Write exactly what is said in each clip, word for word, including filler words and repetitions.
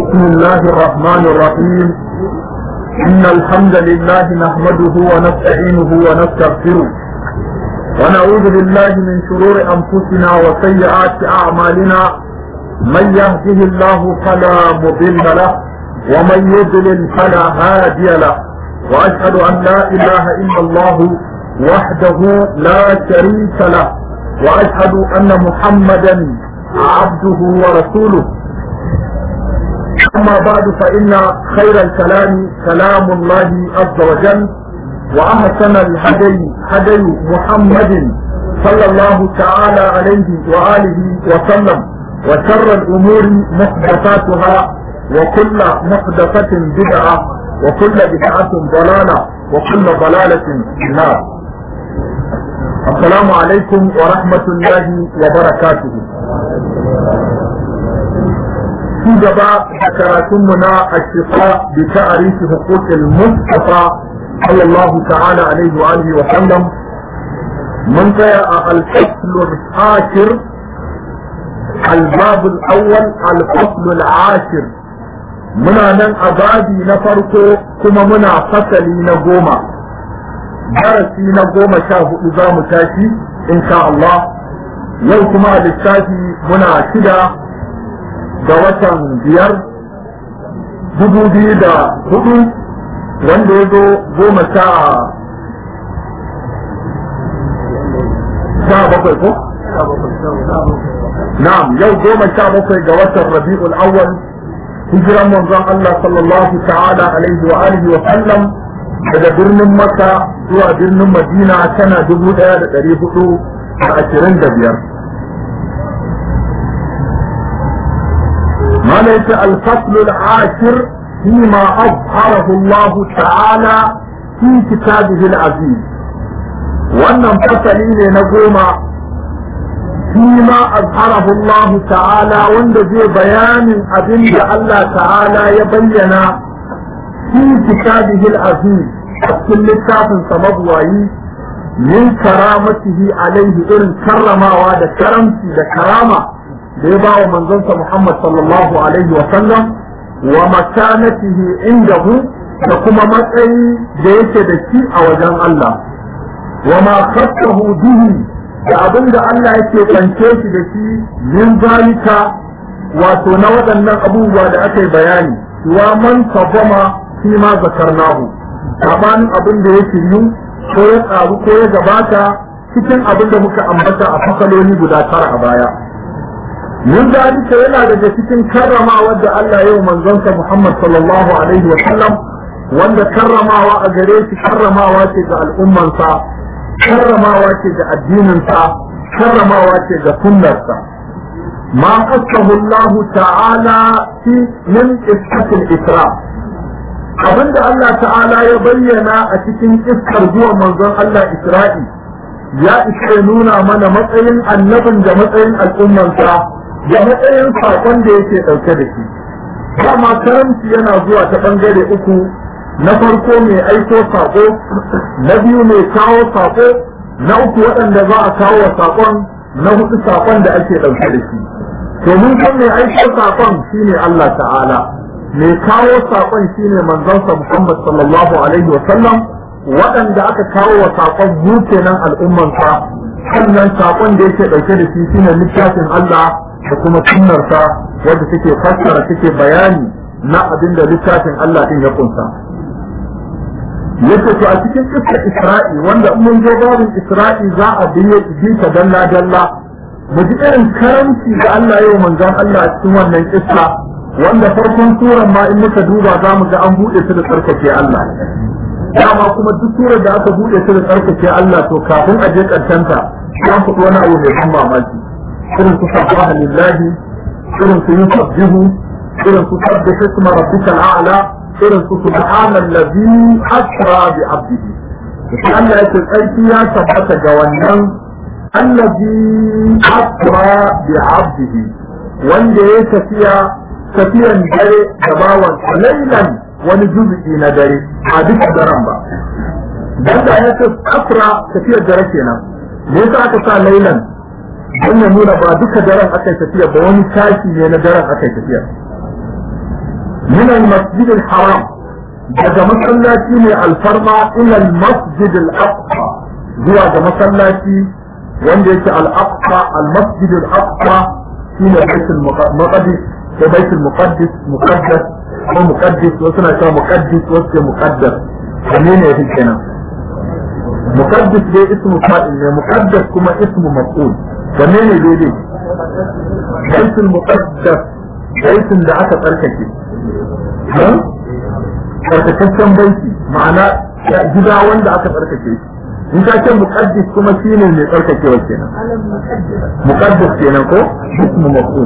بسم الله الرحمن الرحيم إن الحمد لله نحمده ونستعينه ونستغفره ونعوذ بالله من شرور أنفسنا وسيئات أعمالنا من يهده الله فلا مضل له ومن يضلل فلا هادي له وأشهد أن لا إله إلا الله وحده لا شريك له وأشهد أن محمدا عبده ورسوله. أما بعد فإن خير الكلام كلام الله عز وجل وأحسن الهدي هدي محمد صلى الله تعالى عليه وآله وسلم وشر الأمور محدثاتها وكل محدثة بدعة وكل بدعة ضلالة وكل ضلالة في النار. السلام عليكم ورحمة الله وبركاته. في جباء ذكراتمنا الشفاء بتعريف حقوق المصطفى صلى الله تعالى عليه وآله وسلم من جاء الفصل العاشر الباب الأول الفصل العاشر منا نن أبادي نفرقو كما منا فصلي نقوما درسي نقوما شاهو إذا متاشي إن شاء الله يوكما للتاشي منا شدا ga watan biyar dubu biyu da hudu wanda ya zo goma sha sha bakwai ko? na'am yau goma sha bakwai ga watan rabi'ul awwal hijiran manzon Allah sallallahu ta'ala alaihi wa alihi wa sallam daga birnin Makka zuwa birnin Madina tana dubu ɗaya da ɗari hudu da ashirin da biyar. ليس الفصل العاشر فيما أظهره الله تعالى في كتابه العزيز وأن فصلين نقوم فيما أظهره الله تعالى وأن ذي بيان أبن الله تعالى يبين في كتابه العزيز كل كتاب سمضوعي من كرامته عليه إن كرم وعد كرمتي لكرامة da ya ba wa manzonsa Muhammad sallallahu alaihi wa sallam wa makanatihi indahu da kuma matsayi da yake da shi a wajen Allah wa ma khassahu bihi da abinda Allah yake kwance shi da shi min zalika wato na waɗannan abubuwa da aka yi bayani wa man tabama fi ma zakarnahu sabanin abin da ya shiryu ko ya tsaru ko ya gabata cikin abin da muka ambata a fasaloli guda tara a baya. Mun zalika yana daga cikin karramawa da Allah yau manzonsa Muhammad sallallahu alaihi wa sallam wanda karramawa a gare shi karramawa ce ga al'ummansa karramawa ce ga addininsa karramawa ce ga sunnarsa ma qasahu Allah ta'ala fi min qissatil isra abinda Allah ta'ala ya bayyana a cikin iskar zuwa manzon Allah Isra'i ya isa nuna mana matsayin annabin da matsayin al'ummansa da matsayin saƙon da yake ɗauke da shi. Dama karamci yana zuwa ta ɓangare uku, na farko mai aiko saƙo, na biyu mai kawo saƙo, na uku waɗanda za a kawo wa saƙon, na huɗu saƙon da ake ɗauke da shi. Domin kan mai aiko saƙon shine Allah ta'ala, mai kawo saƙon shine manzonsa Muhammad sallallahu alaihi wa sallam, waɗanda aka kawo wa saƙon mu kenan al'ummansa, sannan saƙon da yake ɗauke da shi shine littafin Allah da kuma sunnarsa wadda take fassara take bayani na abin da littafin Allah din ya kunsa. Yadda to a cikin kissa Isra'i wanda in mun zo babin Isra'i za a biye ta dalla dalla mu ji irin karamci da Allah yau manzon Allah a cikin wannan kissa wanda farkon suran ma in muka duba za mu ga an buɗe su da tsarkake Allah. Dama kuma duk surar da aka buɗe su da tsarkake Allah to kafin a je ƙarshenta an faɗi wani abu mai ban mamaki. irin su sabbaha lillahi irin su yusabbihu irin su sabbih isma rabbikal a'la irin su subhanallazi asra bi 'abdihi sai Allah ya ce tsarki ya tabbata ga wannan allazi asra bi 'abdihi wanda ya tafiya tafiyan dare da bawan lailan wani juzu'i na dare a duka daren ba dan da ya ce asra tafiyar dare kenan me yasa aka sa lailan don ya nuna ba duka daren aka yi tafiya ba wani tashi ne na daren aka yi tafiya min al-masjid al-haram daga masallaci ne alfarma ila al-masjid al-aqsa zuwa ga masallaci wanda yake al-aqsa al-masjid al-aqsa shine baitul maqdis ko baitul muqaddas muqaddas ko muqaddis wasu na cewa muqaddis wasu muqaddas wanne ne yake kenan muqaddis dai ismu fa'il ne muqaddas kuma ismu maf'ul wanne ne daidai baitul muqaddas baitin da aka tsarkake ha tsarkakaccen baiti ma'ana gida wanda aka tsarkake shi in ka ce muqaddis kuma shine mai tsarkakewa kenan muqaddas kenan ko ismu maf'ul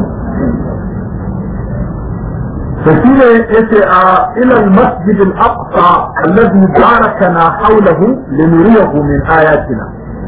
فشيء يتي إلى المسجد الأقصى الذي باركنا حوله لنريه من آياتنا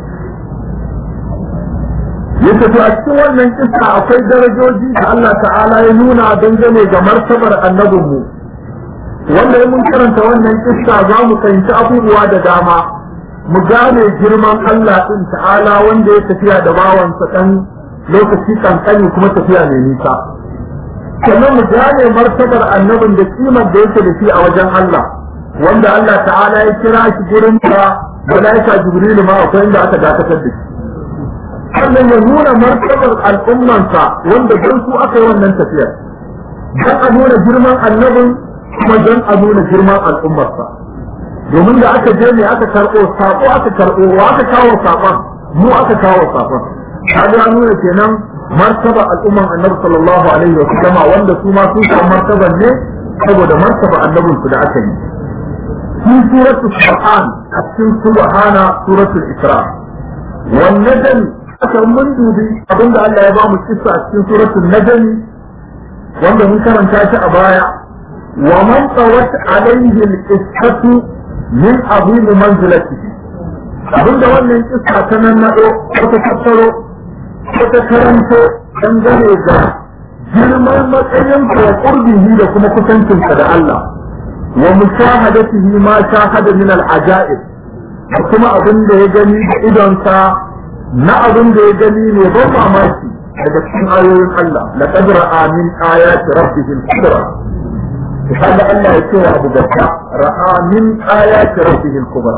يتي أكتوى من إسعى أقوي درجوجي الله تعالى ينونا دنجني جمرتبر النبو wanda ya mun karanta wannan kissa za mu fahimci abubuwa da dama mu gane girman Allah din ta'ala wanda ya tafiya da bawansa dan lokaci kankani kuma tafiya mai nisa sannan mu gane martabar annabin da kimar da yake da shi a wajen Allah wanda Allah ta'ala ya kira shi gurin ta malaika Jibril ma akwai inda aka dakatar da shi sannan ya nuna martabar al'ummansa wanda don su aka yi wannan tafiyar dan a nuna girman annabin kuma don a nuna girman al'ummarsa domin da aka je ne aka karɓo sako aka karɓo wa aka kawo sakon mu aka kawo sakon kaga nuna kenan martaba al'umman annabi sallallahu alaihi wa sallam wanda su ma sun samu martaban ne saboda martaba annabin su da aka yi في سورة القرآن أكثر سبحانه سورة الإسراء والنجم أكثر من دوبي أظن أن لا يبقى مكسة أكثر سورة النجم وأنه منكر أن تأتي أبايا ومن طوت عليه القصة من عظيم منزلته أظن أن القصة تنمأ وتكسر وتكرمت تنزل إذا girman matsayinsa wa qurbihi da kuma kusancinsa da Allah wa mushahadatihi ma shahada min al-ajaib kuma abin da ya gani da idonsa na abin da ya gani ne ban mamaki daga cikin ayoyin Allah laqad ra'a min ayati rabbihi al-kubra hada Allah ya ce wa Abu Bakr ra'a min ayati rabbihi al-kubra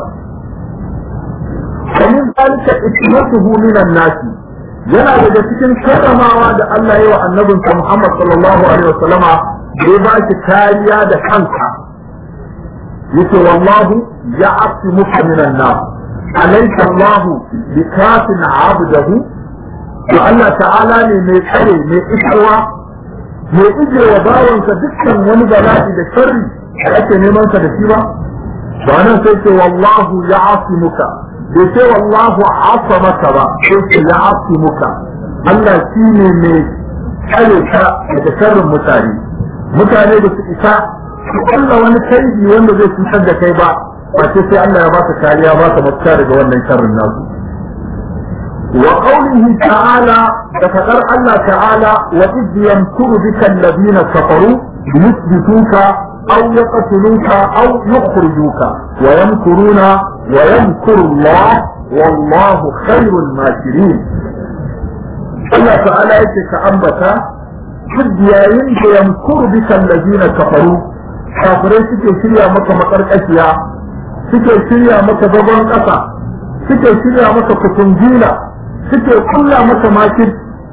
kamin zalika ismatuhu min an-nasi yana daga cikin karramawa da Allah ya wa annabinsa Muhammad sallallahu alaihi wasallama da ya ba shi kariya da kanka yace wallahu ya'timuka minan nar alaysa Allah bikafin 'abdahu wa Allah ta'ala ne mai tsare mai isarwa mai ijewa bawansa dukkan wani bala'i da sharri da ake neman sa da shi ba ba nan sai ce wallahu ya'timuka bai ce wallahu asamaka ba sai ce ya asimuka Allah shi ne mai tsare ka daga sharrin mutane mutane da su isa su kalla wani kaidi wanda zai cutar da kai ba ba ce sai Allah ya baka kariya ba ka mafita daga wannan sharrin nasu wa qawlihi ta'ala da fadar Allah ta'ala wa idh yamkuru bika alladhina kafaru liyuthbituka أو يقتلوك أو يخرجوك ويمكرون ويمكر الله والله خير الماكرين الله تعالى يتكأمبك قد يمكر بك الذين كفروا كافرين سكي شريا مكة مكرك أشياء سكي شريا مكة بابان قصة سكي شريا مكة كتنجيلة سكي كل مكة ماكر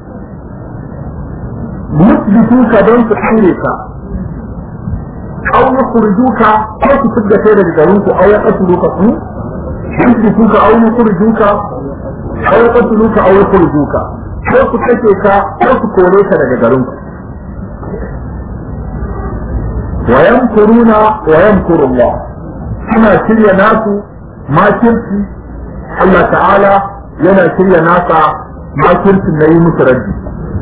يثبتوك دون تحريك أو يخرجوك أو تسد خير لجارونك أو يقتلوك يثبتوك أو يخرجوك أو يقتلوك أو يخرجوك أو تكتك أو تكوريك لجارونك ويمكرون ويمكر الله كما شري ناس ما شرسي الله تعالى ينا شري ناس ما شرسي نيم ترجي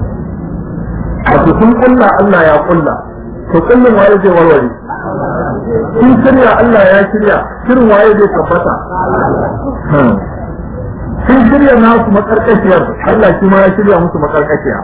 وتكون قلنا الله يا قلنا to kullum waye zai warware in shirya Allah ya shirya shirin waye zai tabbata sun shirya nasu makarkashiyar Allah shi ma ya shirya musu makarkashiya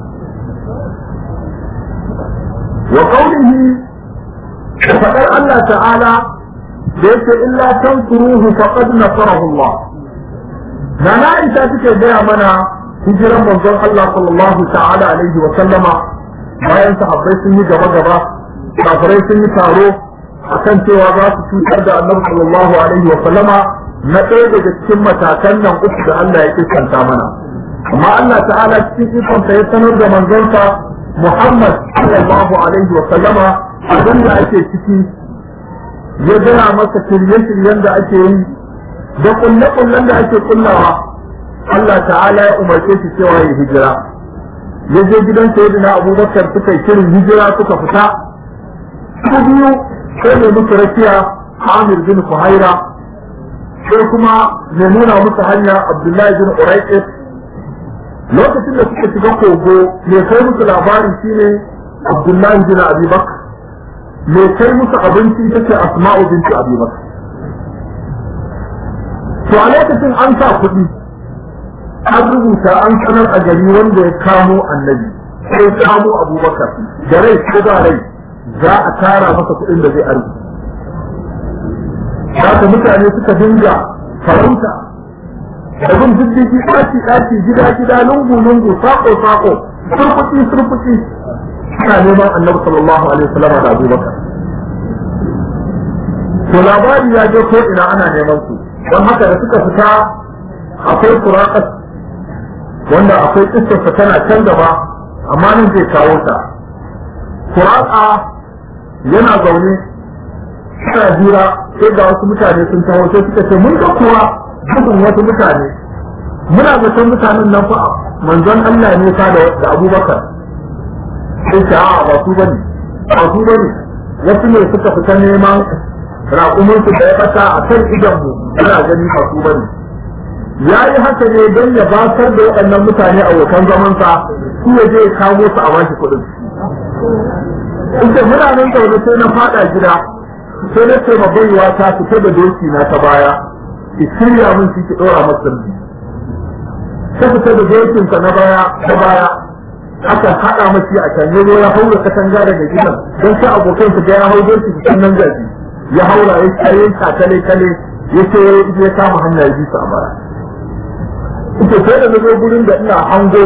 wa qawlihi da fadar Allah ta'ala da yake illa tansuruhu faqad nasarahu Allah nana ita take gaya mana hijiran manzon Allah sallallahu ta'ala alaihi wa sallama bayan sahabbai sun yi gaba gaba kafirai sun yi taro akan cewa za su cutar da annabi sallallahu alaihi wa sallama na ɗaya daga cikin matakan nan uku da Allah ya kissanta mana amma Allah ta'ala cikin ikonsa ya sanar da manzonsa Muhammad sallallahu alaihi wa sallama abin da ake ciki ya gaya masa shirye-shiryen da ake yi da kulle-kullen da ake kullawa Allah ta'ala ya umarce shi cewa ya hijira ya je gidan sayyidina Abubakar suka yi shirin hijira suka fita su biyu sai mai musu rakiya Amir bin Fuhaira sai kuma mai nuna musu hanya Abdullahi bin Uraiqit lokacin da suka shiga kogo mai kai musu labari shine Abdullahi bin Abi Bakr mai kai musu abinci ita ce Asma'u binti Abi Bakr to a lokacin an sa kuɗi an rubuta an sanar a gari wanda ya kamo annabi sai kamo Abubakar da rai ko da rai za a tara masa kuɗin da zai arziki haka mutane suka dinga farauta da bin diddigi ɗaki ɗaki gida gida lungu lungu sako sako surfuki surfuki suna neman annabi sallallahu alaihi wasallam da Abubakar to labari ya je ko ina ana neman su don haka da suka fita akwai Suraqat wanda akwai kissarsa tana can gaba amma nan zai kawo ta Suraqa yana zaune suna jira sai ga wasu mutane sun taho sai suka ce mun ga kuwa gudun wasu mutane muna zaton mutanen nan fa manzon Allah ne fa da Abubakar sai ta a ba su bane ba su bane wasu ne suka fita neman raƙumin su da ya bata a kan idan mu ana gani ba su bane yayi haka ne don ya basar da waɗannan mutane abokan zaman sa su ya je kawo su a bashi kuɗin ita muna nan zaune sai na fada gida sai na ce mabaiwa ta fita da doki na ta baya ki shirya min shi ki dora masa bi ta fita da dokin sa na baya ta baya aka hada mashi a can yazo ya haura katanga daga gidan don sai abokan su ga ya hau doki cikin nan gaji ya haura ya tsaye ta kale kale yace ya kama hanya ya bi su a baya ita sai da nazo gurin da ina hango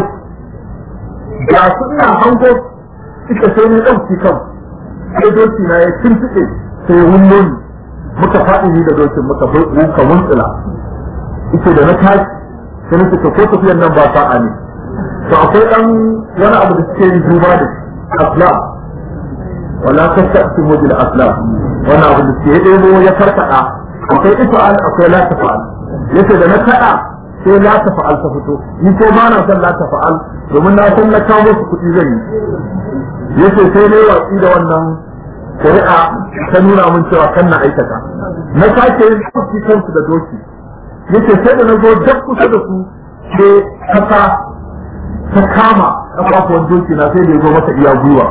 ga su ina hango ita sai ne dauki kan sai doki na ya tuntuɓe sai wullo ni muka faɗi ni da dokin muka muka wuntsila ita da na tashi sai nake ko tafiyan nan ba sa'a ne to akwai dan wani abu da suke yi duba da aslam wala tasaqtu bil aslam wannan abu da suke debo ya farfada akwai ifa'al akwai la tafa'al yace da na kada sai la tafa'al ta fito ni ko ba na san la tafa'al domin na san na kawo su kuɗi zan yi yace sai ne watsi da wannan shari'a ta nuna mun cewa kan na aikata na sake yin kuɗi kansu da doki yace sai da na zo duk kusa da su sai kasa ta kama kafafuwan doki na sai da ya zo masa iya gwiwa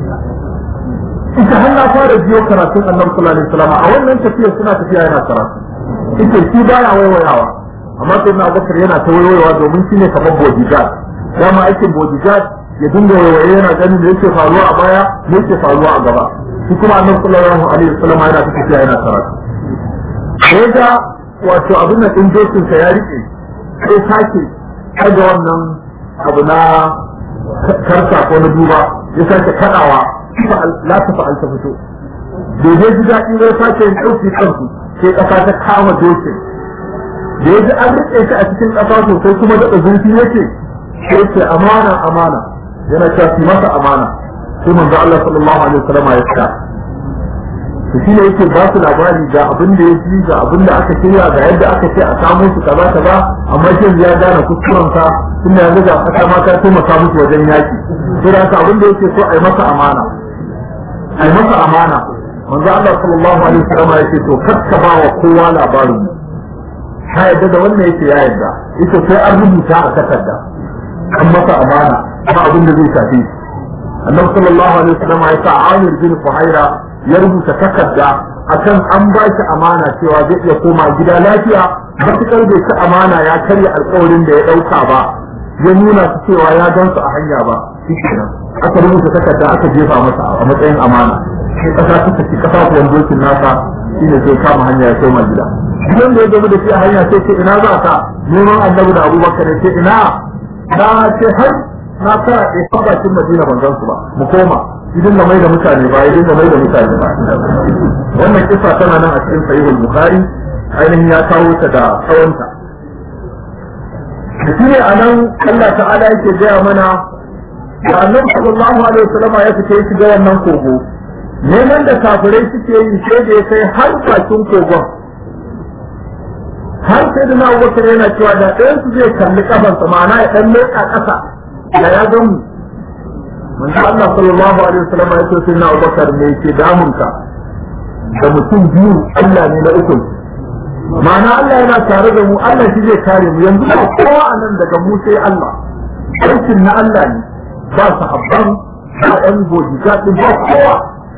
ita har na fara biyo karatun annabi sallallahu alaihi wasallam a wannan tafiyar suna tafiya yana karatu ita shi baya waiwayawa amma sai na Abubakar yana ta waiwayawa domin shi ne kamar bodyguard dama aikin bodyguard ya dinga waiwaye yana ganin da yake faruwa a baya da yake faruwa a gaba shi kuma annabi sallallahu alaihi wasallam yana tafiya yana karatu sai ga wato abin da din dokin sa ya rike sai sake kaga wannan abu na karsa ko na duba ya sake kadawa la ta fa'al ta fito daidai ji daɗi zai sake yin ɗauki kansu sai ƙasa ta kama dokin da ya ji an riƙe shi a cikin ƙasa sosai kuma daɗa zurfi yake sai ce amana amana yana cewa fi masa amana sai manzo Allah sallallahu alaihi wasallam ya tsaya to shine yake ba su labari ga abin da ya ji ga abin da aka shirya ga yadda aka ce a samu su kaza kaza amma shin ya gane kuskuren sa tunda yanzu ga kasa ma ta taimaka musu wajen yaki sai da abin da yake so a yi masa amana a yi masa amana manzo Allah sallallahu alaihi wasallam yake to kakka ba wa kowa labarin ka yadda da wannan yake ya yadda yake sai an rubuta a takarda an masa amana ba abin da zai shafi annabi sallallahu alaihi wasallam ya sa Amir bin Fuhaira ya rubuta takarda akan an ba shi amana cewa zai iya koma gida lafiya matukar bai ci amana ya karya alƙawarin da ya ɗauka ba ya nuna su cewa ya gan su a hanya ba shikenan aka rubuta takarda aka jefa masa a matsayin amana sai kasa ta tafi kasa kuwan dokin nasa shine sai kama hanya ya koma gida idan da ya gaba da shi a hanya sai ce ina za ka neman annabi da Abubakar sai ina na ce har na tara ɗaya bakin Madina ban gan su ba mu koma idan da mai da mutane ba idan da mai da mutane ba wannan kisa tana nan a cikin sahihul bukhari ainihin ya kawo ta da tsawonta shi ne anan Allah ta'ala yake gaya mana da annabi sallallahu alaihi wasallam ya fice shi ga wannan kogo neman da kafirai suke yi sai da ya kai har bakin kogon har sai da na Abubakar yana cewa da ɗayan su zai kalli kafansa ma'ana ya ɗan leƙa ƙasa da ya gamu manzo Allah sallallahu alaihi wasallam ya ce sai na Abubakar ne ke damunka da mutum biyu Allah ne na uku ma'ana Allah yana tare da mu Allah shi zai kare mu yanzu ba kowa a nan daga mu sai Allah aikin na Allah ne ba sahabban ba ɗan godiya ɗin ba kowa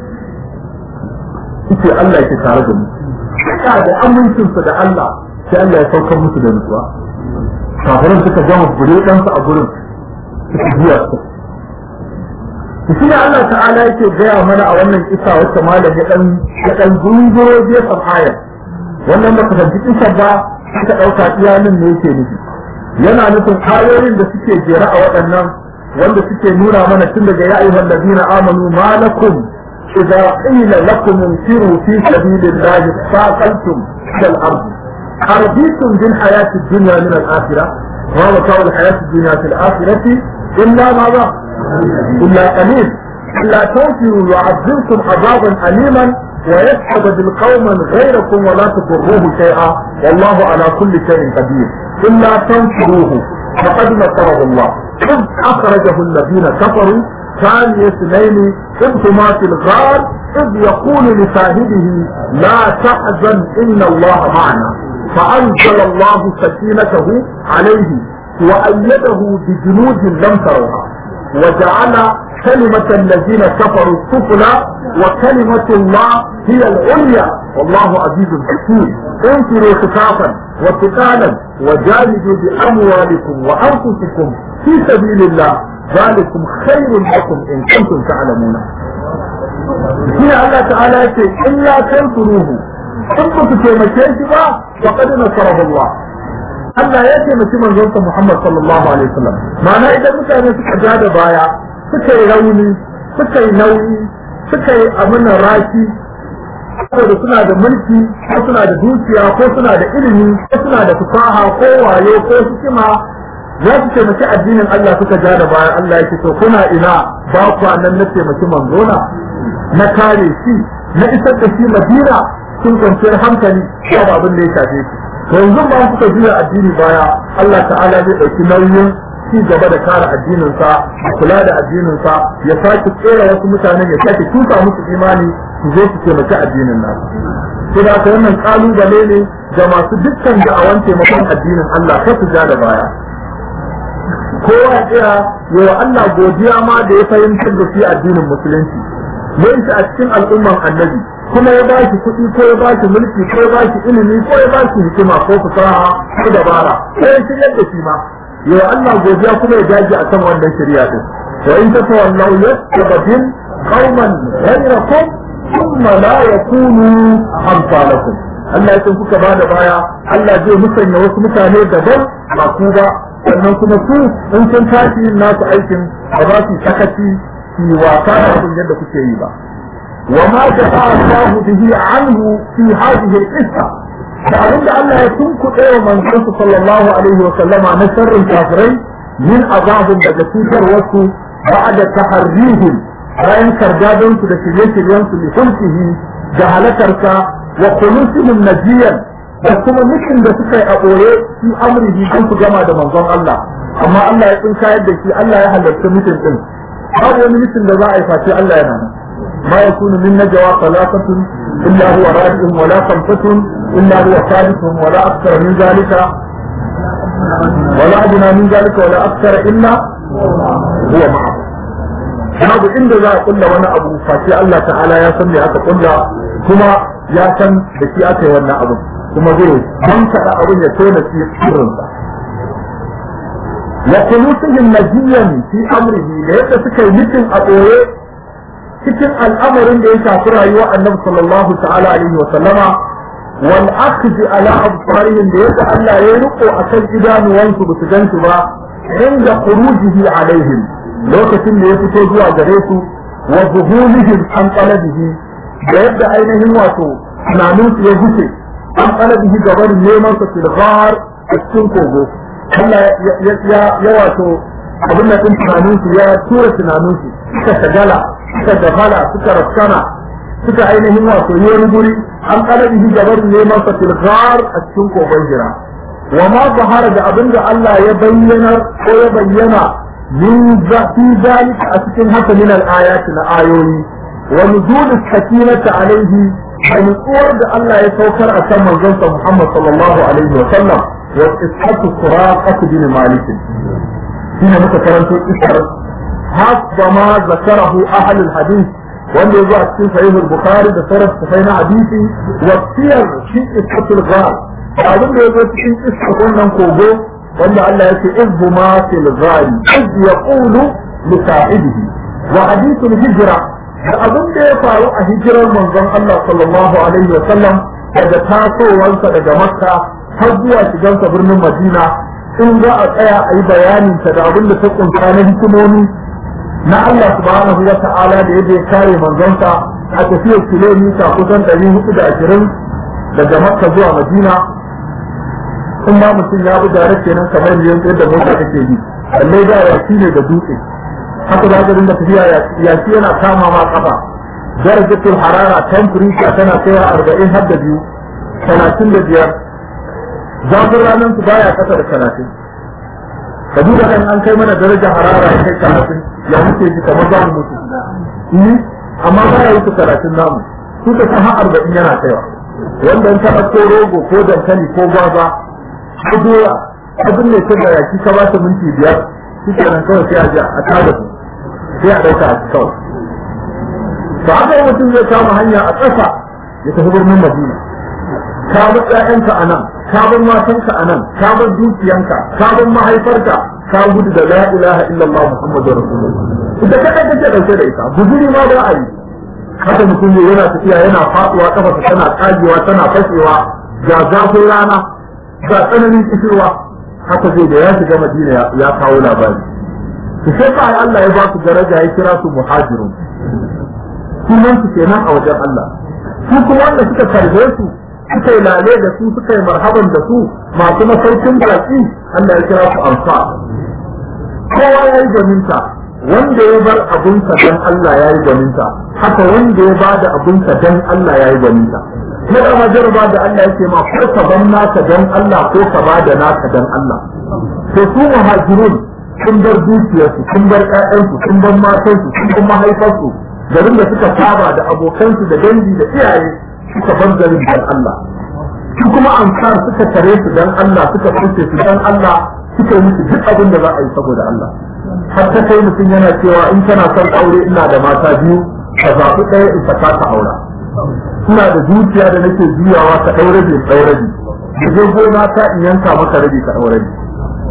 ce Allah ke tare da mu ka da amincinsa da Allah sai Allah ya saukar musu da nutsuwa kafirin suka gama bure ɗansu a gurin suka biya su shi ne Allah ta'ala yake gaya mana a wannan kisa wacce malam ya dan ya dan gunguro gefen ayar wannan ba ka fahimci kisa ba suka ɗauka iyalin ne yake nufi yana nufin ayoyin da suke jera a waɗannan wanda suke nuna mana tun daga ya ayyuhal ladina amanu ma lakum idza qila lakum infiru fi sabilillahi faqaltum fil ard arbitum bil hayati dunya min al akhirah wa mata'u al hayati dunya fil akhirati illa ma ba illa qalil illa tanfiru yu'adhibkum azaban aliman ويسحب قوما غيركم ولا تضروه شيئا والله على كل شيء قدير إلا تنصروه فقد نصره الله إذ أخرجه الذين كفروا ثاني اثنين إذ هما في الغار إذ يقول لصاحبه لا تحزن إن الله معنا فأنزل الله سكينته عليه وأيده بجنود لم تروها وجعل كلمة الذين كفروا السفلى وكلمة الله هي العليا والله عزيز حكيم انفروا خفافا وثقالا وجاهدوا بأموالكم وأنفسكم في سبيل الله ذلكم خير لكم إن كنتم تعلمون. هنا الله تعالى يقول إلا تنصروه إن كنتم تمكنتم فقد نصره الله. Allah ya taimaki manzonsa Muhammad sallallahu alaihi wasallam ma'ana idan mutane suka ja da baya suka yi rauni suka yi nauyi suka yi amina raki saboda suna da mulki ko suna da dukiya ko suna da ilimi ko suna da fasaha ko wayo ko hikima za su taimaki addinin Allah suka ja da baya Allah yake to kuna ina ba ku nan na taimaki manzona na kare shi na isar da shi Madina sun kwanciyar hankali ba abin da ya shafe shi yanzu ba suka juya addini baya Allah ta'ala zai ɗauki nauyin ci gaba da kare addinin sa kula da addinin sa ya sake tsere wasu mutanen ya sake tuka musu imani su zo su taimaki addinin nasu sai da haka wannan kalubale ne ga masu dukkan da'awan taimakon addinin Allah kar su ja da baya kowa ya tsaya yawa Allah godiya ma da ya fahimtar da shi addinin musulunci yayin shi a cikin al'umman annabi kuma ya bashi kuɗi ko ya bashi mulki ko ya bashi ilimi ko ya bashi hikima ko fasaha ko dabara ko ya shiryar da shi ma yau Allah godiya kuma ya dage a kan wannan shari'a din wa in tatawallau yastabdil qauman ghayrakum thumma la yakunu amsalakum Allah ya kuka bada baya Allah zai musanya wasu mutane daban ba ku ba sannan kuma su in sun tashi nasu aikin ba za su sakaci su wasa da abin yadda kuke yi ba وما دفع الله به عنه في هذه القصة فأرد الله يتنكو إيه من صلى الله عليه وسلم عن شر الكافرين من عذاب بجسوسر وسو بعد تحريهم فإن كردادون تدشريك اليانس لخلقه جهلترك وخلوصهم نجيا وكما مثل بسكي أقوله في أمره كنت جمع منظم الله أما الله يكون شاهد بكي الله يحلق مثل إن هذا مثل لذائي فاتي الله ينام ما يكون من نجوى ثلاثة إلا هو رابعهم ولا خمسة إلا هو ثالثهم ولا أكثر من ذلك ولا أدنى من ذلك ولا أكثر إلا هو معه. هذا إن ذا قلنا وانا أبو فاشي الله تعالى يسمي هذا قلنا كما يسم بكياته وانا أبو كما ذي من كان أبو يكون في سرنسا وقلوسهم نجيا في أمره ليس سكي مثل أبوه cikin al'amarin da ya shafi rayuwa annabi sallallahu ta'ala alaihi wa sallama wal akhzi ala absarihim da yadda Allah ya riko akan idanuwansu ba su gansu ba inda khurujihi alaihim lokacin da ya fito zuwa gare su wa zuhulihim an qalabihi da yadda ainihin wato tunanin su ya guce an qalabihi gaban neman sa fil ghar a cikin kogo Allah ya ya wato abin da din tunanin su ya tura tunanin su suka shagala suka gafala suka raskana suka ainihin wato yi wani guri an qalabihi gaban neman sa fil ghar a cikin kogon jira wa ma zahara da abin da Allah ya bayyana ko ya bayyana من في ذلك أتكن حتى من الآيات الآيوي ونزول السكينة عليه أن أورد الله يتوكر أسمى الجنة محمد صلى الله عليه وسلم وإسحاق الصراقة بن مالك هنا متكرمت إسحاق حسب ما ذكره أهل الحديث وأن يضع في صحيح البخاري بصورة صحيح حديثي والسير في إسحاق الغار أظن يضع في إسحاق وننكوبه wanda Allah ya ce iz huma fil ghari iz yaqulu li sahibihi wa hadithul hijra da abin da ya faru a hijirar manzon Allah sallallahu alaihi wa sallam daga tasowarsa daga Makka har zuwa shigansa birnin Madina in za a tsaya a yi bayanin ta da abin da ta kunsa na hikimomi na Allah subhanahu wa ta'ala da yadda ya kare manzonsa a tafiyar kilomita kusan ɗari hudu da ashirin daga Makka zuwa Madina in ba mutum ya bi dare kenan kamar yadda mota take yi lallai da yaki ne da dutse haka za ka dinga tafiya yaki yana kama ma kafa darajatul harara temperature tana kai arba'in har da biyu talatin da biyar zafin ranar su baya kasa da talatin ka duba kan an kai mana darajar harara ya kai talatin ya muke ji kamar za mu mutu amma baya yi talatin namu su ka san har arba'in yana kaiwa wanda in ka ɗauko rogo ko dankali ko gwaza ko doya abin ne ta da yaki ka ba ta minti biyar shi ke nan kawai sai a ji a tada su sai a ɗauka a ci kawai to haka yi mutum zai kama hanya a ƙasa ya tafi birnin Madina ka bar ƴaƴanka a nan ka bar matanka a nan ka bar dukiyanka ka bar mahaifarka ka gudu da la ilaha illallah muhammadur rasulullah ita kada kake dauke da ita guduri ma ba a yi haka mutum ne yana tafiya yana faɗuwa kafa tana tsagewa tana fashewa ga zafin rana ga tsananin kishirwa haka zai da ya shiga Madina ya kawo labari su sai fa Allah ya ba su daraja ya kira su muhajirun sunan su kenan a wajen Allah su kuma wanda suka karbe su suka yi lale da su suka yi marhaban da su masu masaukin baki Allah ya kira su ansar kowa ya yi gwaninta wanda ya bar abunsa dan Allah ya yi gwaninta haka wanda ya bada abunsa dan Allah ya yi gwaninta na dama jarba da Allah yake ma ko ka ban naka dan Allah ko ka bada naka dan Allah to su muhajirun sun bar dukiyarsu sun bar ƴaƴansu sun bar matansu sun bar mahaifarsu garin da suka saba da abokansu da dangi da iyaye suka bar garin dan Allah su kuma ansar suka tare su dan Allah suka fice su dan Allah suka yi musu duk abin da za a yi saboda Allah har ta kai mutum yana cewa in kana son aure ina da mata biyu ka zaɓi ɗaya in saka ka aura ina da zuciya da nake juyawa ka ɗaure bi ɗaure bi da je gona ta in yanka maka rabi ka ɗaure bi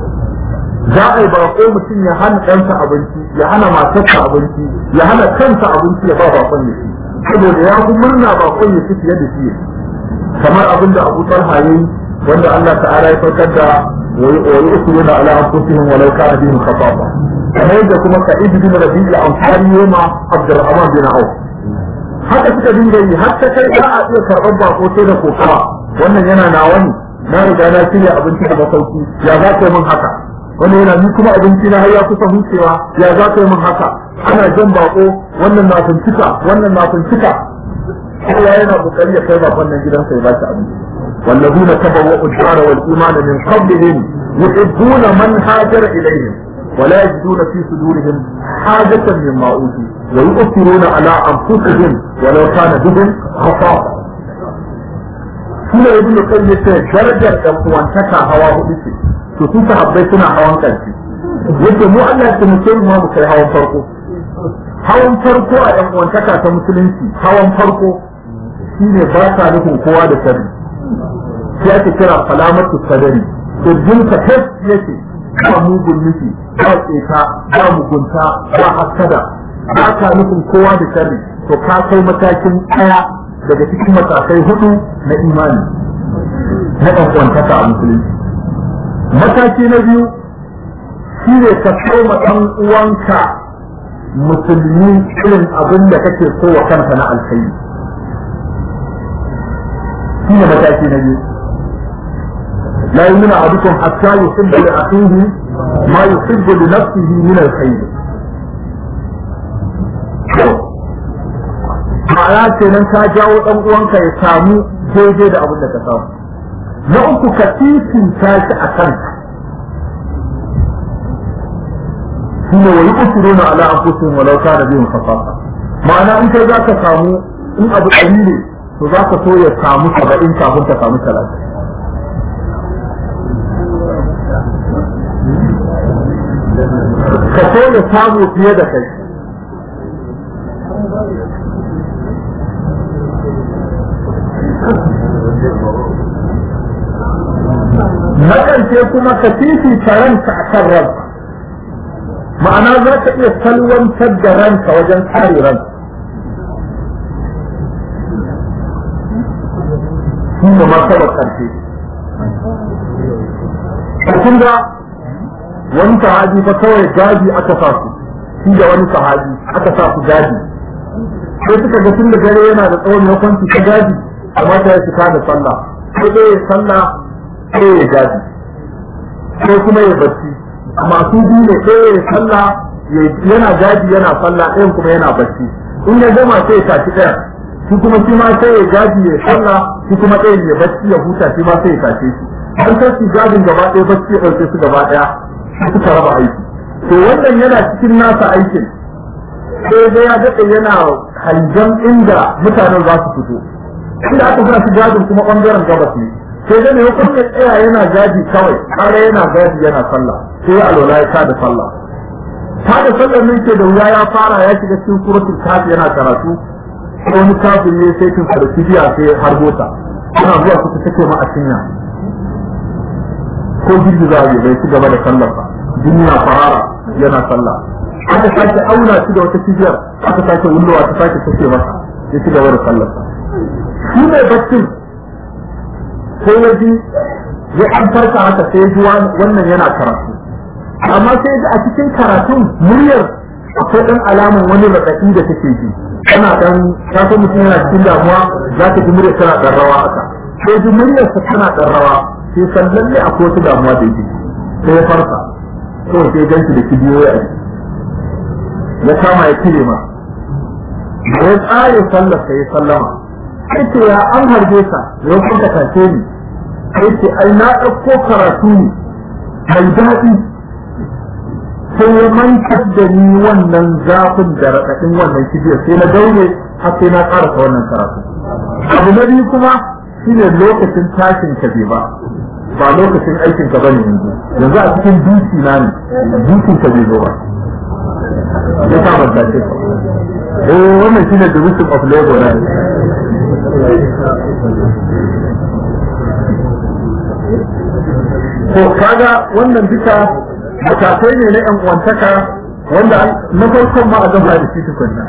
za a yi baƙo mutum ya hana ɗansa abinci ya hana matarsa abinci ya hana kansa abinci ya ba baƙon ya ci saboda ya fi murna baƙon ya ci fiye da shi kamar abin da Abu Talha yayi wanda Allah ta'ala ya saukar da ويؤثرون على أنفسهم ولو كان بهم خصاصة فهذا كما كعيد بن ربيع الأنصاري وما عبد الرحمن بن عوف haka suka dinga yi har ta kai za a iya karɓar bako sai da kokawa wannan yana nawani na riga na shirya abinci da masauki ya za ka yi min haka wannan yana ni kuma abinci na har ya kusa hucewa ya za ka yi min haka ana jan bako wannan na fincika wannan na fincika kowa yana kokari ya kai bakon nan gidansa ya ba shi abinci والذين تبوأوا الدار والإيمان من قبلهم يحبون من هاجر إليهم ولا يجدون في صدورهم حاجة مما أوتوا ويؤثرون على أنفسهم ولو كان بهم خصاصة. كلا ابن القيم يقول درجة القوانتك هوا هؤلاء تسوك حبيتنا هوا كنتي يقول مو أن يتمثل ما مكي هوا فرقه هوا فرقه أن قوانتك تمثلنتي هوا فرقه shine ba sa nufin kowa da sharri sai ake kira salamatu sadari kirjin ka tas yake ba mugun nufi ba tseta ba mugunta ba hasada ba ka nufin kowa da sharri to ka kai matakin ɗaya daga cikin matakai hudu na imani na ɗan kwantaka a musulunci mataki na biyu shine ka kai ma ɗan uwanka musulmi irin abin da kake so wa kanka na alkhairi shi ne mataki na biyu la yumina ahadukum hatta yuhibba li akhihi ma yuhibbu li nafsihi min alkhair ma'ana kenan ka jawo dan uwanka ya samu daidai da abin da ka samu na uku ka titinta shi a kanka shine wa yusiruna ala anfusihim walau kana bihim khasasa ma'ana in kai zaka samu in abu ɗari ne to zaka so ya samu saba'in kafin ka samu talatin ka so ya samu fiye da kai na ƙarshe kuma ka fifita ranka a kan ranka ma'ana za ka iya salwantar da ranka wajen kare ranka shi ne martabar ƙarshe ƙarshen da wani sahabi fa kawai gadi aka sa su shi da wani sahabi aka sa su gadi sai suka ga tun da gare yana da tsawon ya kwanci ta gadi amma ta yi fita da sallah sai dai ya sallah sai ya gadi sai kuma ya bacci amma su biyu ne sai ya sallah yana gadi yana sallah ɗayan kuma yana bacci in ya gama sai ya tashi ɗaya shi kuma shi ma sai ya gadi ya sallah shi kuma ɗayan ya bacci ya huta shi ma sai ya tashe shi har sai su gadin gaba ɗaya bacci ya ɗauke su gaba ɗaya suka raba aiki to wannan yana cikin nasa aikin sai dai ya daɗe yana hanjan inda mutanen za su fito inda aka sa su gadin kuma ɓangaren gabas ne sai dai ya kuma tsaya yana gadi kawai kare yana gadi yana sallah sai ya alwala ya tada sallah tada sallar nan ke da wuya ya fara ya shiga cikin suratul kafi yana karatu ko wani kafin ne sai kin sarki biya sai har bota ana zuwa su take ma a cinya ko girgiza ya bai ci gaba da sallar ba duniya farara yana sallah aka sake auna shi da wata cibiyar aka sake wullowa ta sake sake masa ya ci gaba da sallar sa shi mai baccin sai ya ji ya an farka haka sai ya ji wannan yana karatu amma sai ya ji a cikin karatun muryar akwai ɗan alaman wani raɗaɗi da take ji tana ɗan kafin mutum yana cikin damuwa za ta ji muryar tana ɗan rawa haka sai ji muryarsa tana ɗan rawa sai san lalle akwai wata damuwa da yake sai ya farka kawai sai ganci da kibiyoyi a ya kama ya kire ma da ya tsare sallar sai ya sallama sai ce ya an harbe ka da ya kuma kace ni sai ce ai na ɗauko karatu ne mai daɗi sai ya mantar da ni wannan zafin da raɗaɗin wannan kibiyar sai na daure har sai na ƙarasa wannan karatu abu na biyu kuma shine lokacin tashin ka bai ba ba lokacin aikin ka bane yanzu yanzu a cikin duki na ne dukin ka bai zo ba ya ta bada ce eh wannan shine division of labor ne to kaga wannan duka matakai ne na yan uwantaka wanda na farkon ma a gaba da shi tukunna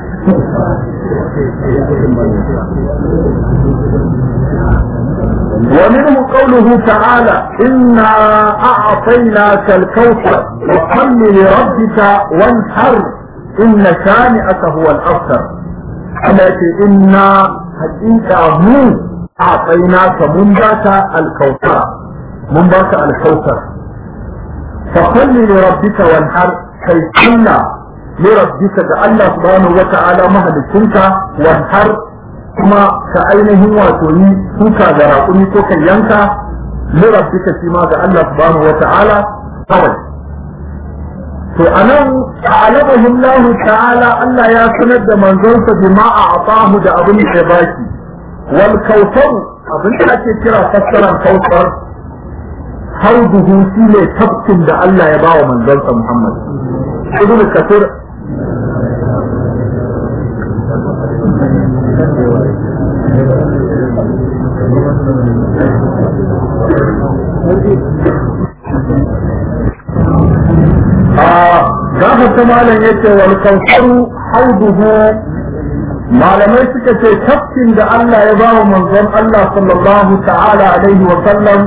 ومنه قوله تعالى إنا أعطيناك الكوثر وصل لربك وانحر إن شانئك هو الأبتر التي إنا حقيقة مو أعطيناك من ذاك الكوثر من ذاك الكوثر فصل لربك وانحر كي صلى لربك الله سبحانه وتعالى مهلكك وانحر kuma ka ainihin wato yi suka da raƙumi ko kan yanka lirabbika shi ma ga Allah subhanahu wa ta'ala kawai to anan ta'alamahu Allah ta'ala Allah ya sanar da manzonsa bima a'tahu da abin da ya baki wal kautsar abin da ake kira fassaran kautsar hauduhu shi ne tafkin da Allah ya ba wa manzonsa Muhammad ibn Kathir Gafata malam yace wal kausaru hauduhu malamai suka ce tafkin da Allah ya bawa manzon Allah sallallahu ta'ala alaihi wa sallam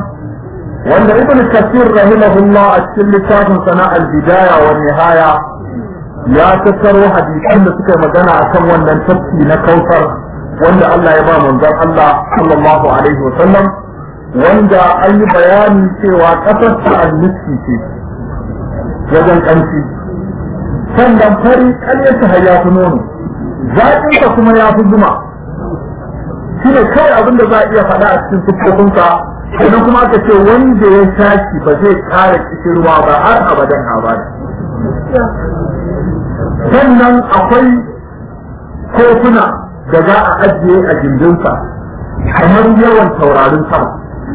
wanda ibn Kathir rahimahullah a cikin littafin sana al-bidaya wa nihaya ya tattaro hadisan da suka magana akan wannan tafki na kautar wanda Allah ya ba manzon Allah sallallahu alaihi wasallam, wanda an yi bayani cewa kasar ta al-miski ce wajen kanci, sannan fari kalyarsa har ya fi nono, zaƙinsa kuma ya fi zuma. Shi ne kawai abin da za a iya faɗa a cikin siffofinsa, sannan kuma aka ce wanda ya tashi ba zai ƙara kishirwa ba har abadan abada. Sannan akwai kofuna da za a ajiye a gindinsa kamar yawan taurarin sama,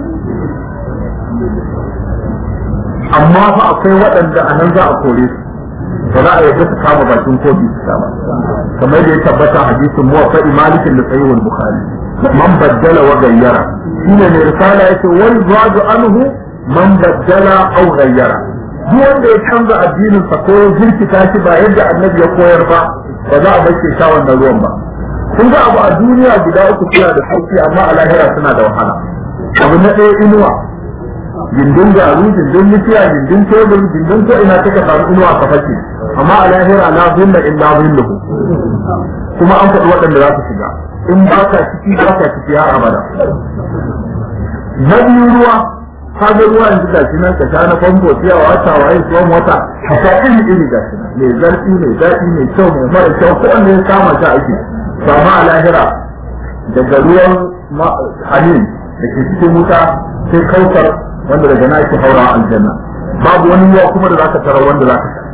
amma fa akwai waɗanda a nan za a kore su, ba za a yarda su kama bakin kofi su sha ba, kamar da ya tabbata hadisin muwaffaq malikin da sahihul bukhari, man baddala wa gayyara, shine mai risala yace wal zadu anhu man baddala aw gayyara, duk wanda ya canza addinin sa ko ya jirkita shi ba yadda annabi ya koyar ba, ba za a bace sha wannan ruwan ba. Kun ga abu a duniya guda uku suna da sauki, amma a lahira suna da wahala. Abu na ɗaya inuwa, gindin garu, gindin mutiya, gindin tebur, gindin ko ina take samu inuwa ka fashe, amma a lahira la zilla illa zilluhu, kuma an faɗi waɗanda za su shiga, in ba ka ciki ba ka ciki har abada. Na biyu ruwa, ka ga ruwa yanzu ga shi nan ka sha na famfo ciyawa wata waye tsohon wata, ka sha iri iri ga shi nan, mai zarfi mai daɗi mai kyau mai mara kyau, ko wanda ya kama shi aiki. Sama a lahira daga ruwan hamim da ke cikin wuta sai kautar wanda daga na ke haura aljanna, babu wani ruwa kuma da za ka tarar wanda za ka sha.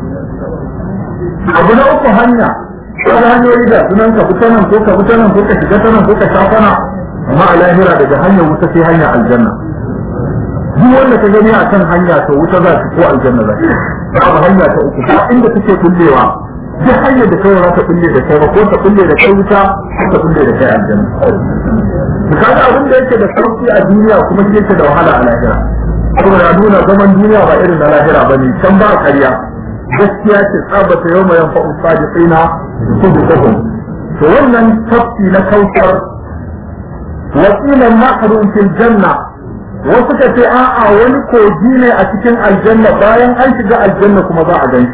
Abu na uku hanya, wani hanyoyi da sunan ka fita nan ko ka fita nan ko ka shiga ta nan ko ka sha fana, amma a lahira daga hanyar wuta sai hanyar aljanna. Duk wanda ka gani a kan hanya to wuta za ta ko aljanna za ta, babu hanya ta uku ba inda take kullewa. Duk hanyar da kai za ta kulle da kai ba, ko ta kulle da kai wuta ko ta kulle da kai aljanna. Kaga abin da yake da sauki a duniya kuma shi yake da wahala a lahira. Saboda ya nuna zaman duniya ba irin na lahira bane, can ba ƙarya. Gaskiya ce tsabata yau mai yanfa'u sadiqina sidquhum. To wannan tafki na kautar wasilan mahrun fil janna, wasu ka ce a'a wani kogi ne a cikin aljanna, bayan an shiga aljanna kuma za a gani.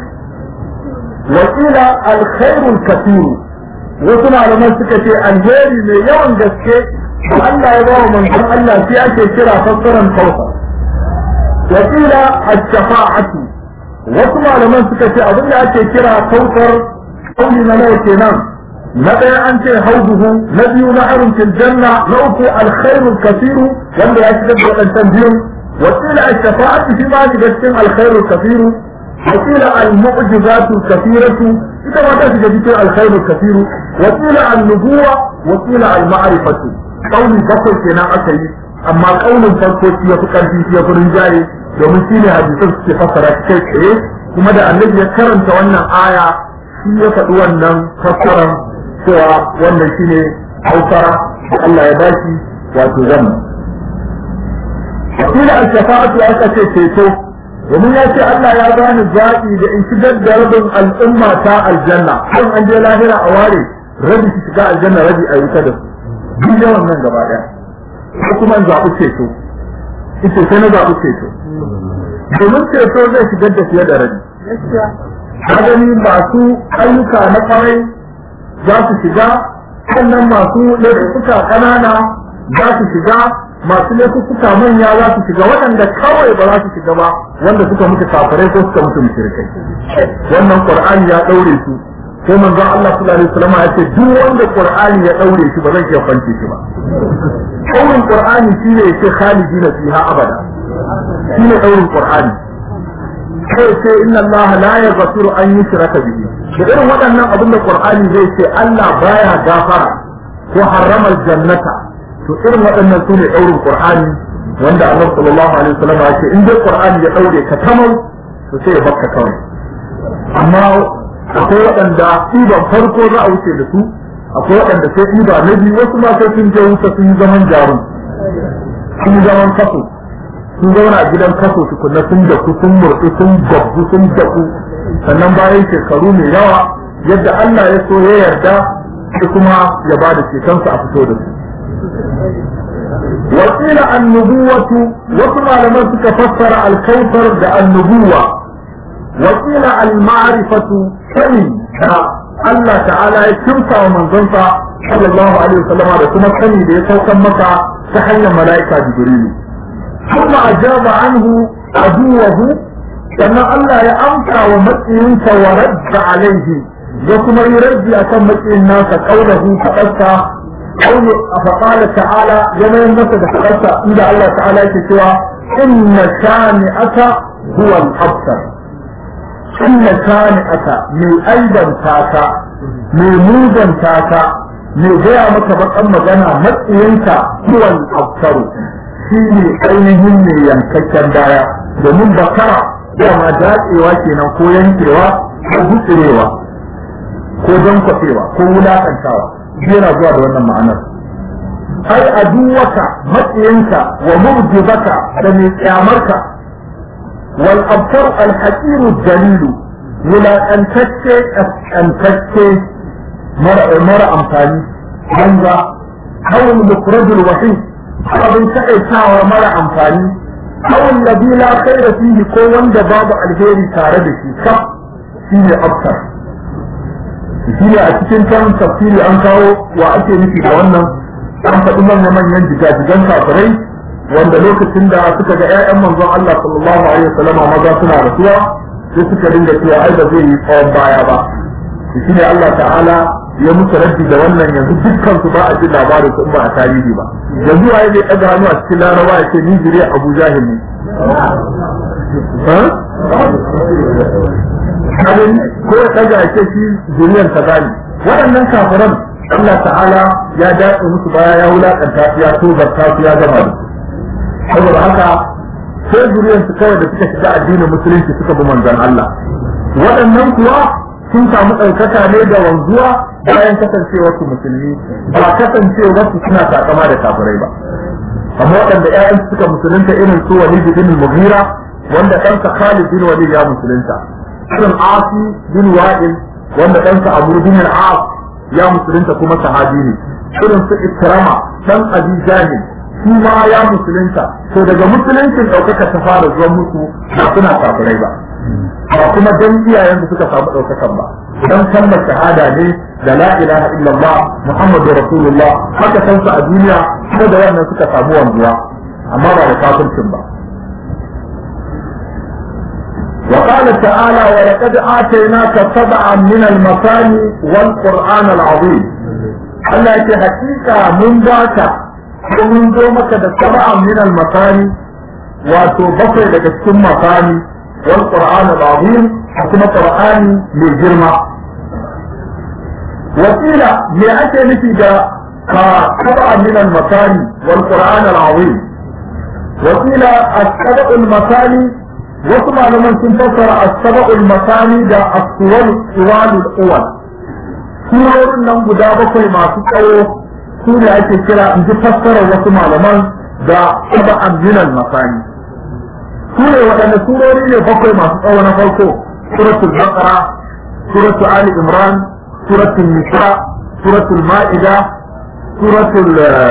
wakila alkhairul kafiru, wasu malaman suka ce alheri mai yawan gaske da Allah ya bawa manzon Allah sai ake kira fassaran kausa. wakila ash-shafa'atu, wasu malaman suka ce abin da ake kira kautar kauli na nawa kenan, na ɗaya an ce hauduhu, na biyu na harin fil janna, na uku alkhairul kafiru wanda ya shiga da waɗancan biyun. wakila ash-shafa'atu shi ma shiga cikin alkhairul kafiru. وقيل المعجزات الكثيرة إذا ما تجد الخير الكثير، وقيل النبوة، وقيل المعرفة. قول بطل كنا أكيد، أما قول فرقوتي يفكر فيه يفكر جاري domin shi ne hadisan suke fassara kai tsaye, kuma da annabi ya karanta wannan aya shi ya faɗi wannan fassaran cewa wannan shi ne hausara da Allah ya bashi wato zama. Wakila al-shafa'atu aka ce ceto, domin ya ce Allah ya bani zaɓi da in shigar da rabin al'umma ta aljanna, kan an je lahira a ware rabi su shiga aljanna rabi a wuta da su, duk yawan nan gaba ɗaya, ko kuma in zaɓi ceto, ita sai na zaɓi ceto, domin ceto zai shigar da fiye da rabi. Ka gani masu ayyuka na kwarai za su shiga, sannan masu laifuka ƙanana za su shiga, masu laifuka manya za su shiga, waɗanda kawai ba za su shiga ba wanda suka mutu kafirai ko suka mutu mushrikai. Wannan Qur'ani ya daure su, ko manzon Allah sallallahu alaihi wasallam ya ce duk wanda Qur'ani ya daure shi ba zai iya kwance shi ba. Kaurin Qur'ani shine yake khalidina fiha abada, shine kaurin Qur'ani. Sai sai inna Allah la yaghfiru an yushraka bihi. Da irin waɗannan abin da Qur'ani zai ce Allah baya gafara ko harrama aljannata, to irin waɗannan su ne ɗaurin Qur'ani wanda Allah sallallahu alaihi wasallam ya ce in dai Qur'ani ya ɗaure ka tamau to sai ya bakka kawai. Amma akwai waɗanda ɗiban farko za a wuce da su, akwai waɗanda sai ɗiba na biyu, wasu ma sai sun je wuta sun yi zaman jarum, sun yi zaman kaso, sun zauna a gidan kaso tukunna sun daku sun murɗu sun gabbu sun daku, sannan bayan shekaru mai yawa yadda Allah ya so ya yarda sai kuma ya ba da cetonsa a fito da su. وقيل النبوة، وكما لما تفسر الكوثر ده النبوة، وقيل المعرفة سني Allah ta'ala ya kimsa wa manzonsa sallallahu alaihi wasallam da kuma sani da ya saukan masa ta hanyar mala'ika Jibrilu. Kuma ajaba anhu aduwahu sannan Allah ya amsa wa matsayinsa wa radda alaihi ya kuma yi raddi akan matsayin nasa kaulahu faɗarsa قول فقال تعالى يما ينبسط حقرته إذا الله تعالى يكتوى إن شانئك هو الأبتر إن شانئك من أيضا تاكا من موضا تاكا من غير متبقى مجانا متئنك هو الأبتر فيه أينهم من ينكتن دايا ومن بكرة وما جاء إيواتي نوكو ينكوا وبسروا ko don kwafewa ko wulakantawa yana zuwa da wannan ma'anar ai aduwaka matsayinka wa murjibaka da mai kyamarka wal abtar al haqir jalil wulakantacce kaskantacce mara mara amfani banza hawul mufrad al wahid abin taƙaitawa mara amfani hawul ladhi la khayra fihi ko wanda babu alheri tare da shi sa shine abtar shi ne a cikin can tafsiri an kawo wa ake nufi da wannan an faɗi manyan manyan jigajigan kafirai wanda lokacin da suka ga ƴaƴan manzon Allah sallallahu alaihi wasallam maza suna rasuwa sai suka dinga cewa ai ba zai yi tsawon baya ba shi ne Allah ta'ala ya musu raddi da wannan yanzu dukkan su ba a ji labarin su ba a tarihi ba yanzu waye zai ɗaga hannu a cikin larabawa ya ce ni zuriya Abu Jahil ne ko ya ɗaga ya ce shi zuriyar ta gani waɗannan kafiran Allah ta'ala ya dace musu baya ya wulakanta su ya tozarta su ya gama da saboda haka sai zuriyar su kawai da suka shiga addinin musulunci suka bi manzon Allah waɗannan kuwa sun samu ɗaukaka ne da wanzuwa bayan kasancewar su musulmi ba kasancewar su suna takama da kafirai ba amma waɗanda ƴaƴan suka musulunta irin su Walid bin Mughira wanda ɗansa Khalid bin Walid ya musulunta irin Asi bin Wa'il wanda ɗansa Abu bin al-As ya musulunta kuma sahabi ne irin su Ikrama dan Abi Jahl shi ma ya musulunta to daga musuluncin ɗaukaka ta fara zuwa musu ba suna kafirai ba ba kuma dan iyayen da suka samu ɗaukakan ba dan kalmar shahada ne da la ilaha illallah muhammadu rasulullah haka san su a duniya kuma da wannan suka samu wanzuwa amma ba da kafircin ba وقال تعالى ولقد آتيناك سبعا من المثاني والقرآن العظيم الله يكي حقيقة من ذاك ومن دومك سبعا من المثاني وتبصر لك السم مثاني والقرآن العظيم حكم قرآن للجرمة وقيل لأتي نتيجة سبعا من المثاني والقرآن العظيم وقيل السبع المثاني wasu malaman sun fassara as-sab'ul masani da as-suwal suwalul awwal surorin nan guda bakwai masu tsawo su ne ake kira in ji fassara wasu malaman da sab'an min al-masani su ne waɗanda surori ne bakwai masu tsawo na farko suratul baqara suratul ali imran suratul nisa suratul ma'ida suratul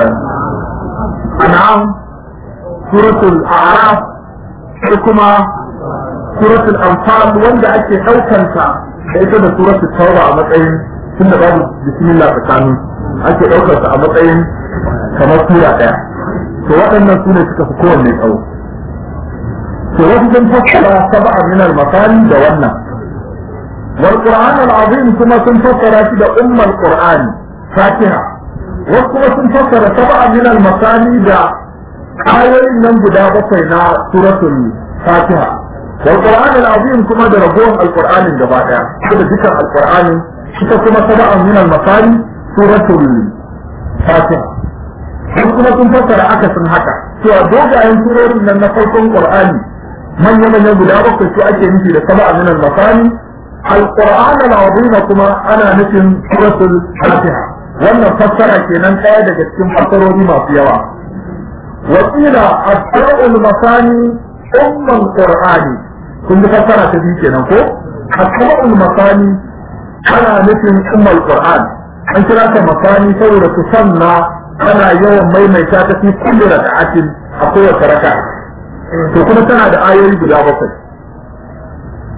an'am suratul a'raf sai kuma suratul anfal wanda ake daukanta da ita da suratul tauba a matsayin tunda babu bismillah tsakanin ake daukar ta a matsayin kamar sura daya to waɗannan sune suka fi kowanne tsawo to wasu sun fassara sab'a min al-masani da wannan wal qur'an al-azim kuma sun fassara shi da ummul qur'an fatiha wasu kuma sun fassara sab'a min al-masani da ayoyin nan guda bakwai na suratul fatiha wal qur'an al-azim kuma da ragowar al-qur'anin gaba daya da dukkan al-qur'anin ita kuma sab'an min al-masani suratul fatiha sun kuma sun fassara akasin haka cewa dogayen surorin nan na farkon qur'ani manya manya guda bakwai su ake nufi da sab'an min al-masani al-qur'an al-azim kuma ana nufin suratul fatiha wannan fassara kenan ɗaya daga cikin fassarori masu yawa وقيل السبع المثاني أم القرآن كنت فسرت تبي كنا كو السبع المثاني أنا نفهم أم القرآن أنت لا مثاني سورة تسمى أنا يوم ما يميتات في كل ركعة أقوى ركعة تكون سنة آية بلا بطل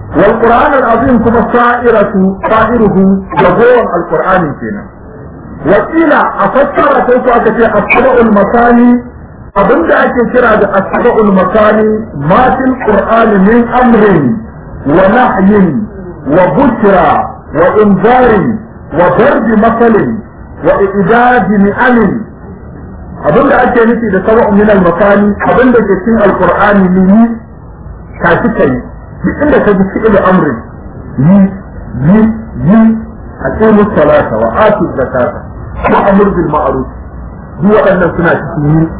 wal qur'an al azim kuma sa'iratu sa'iruhu jagowar al qur'ani kenan wa qila afassara ko ko aka ce asba'ul masani abinda ake kira da asba'ul masani ma fil qur'ani min amrin wa nahyin wa bushra wa inzarin wa darbi masalin wa idadi ni'amin abinda ake nufi da sab'un min al-makani abinda ke cikin al-qur'ani ne ka ci kai duk inda ka ji fi'il amri yi yi yi aqimu salata wa atu zakata wa amr bil ma'ruf duk waɗannan suna cikin yi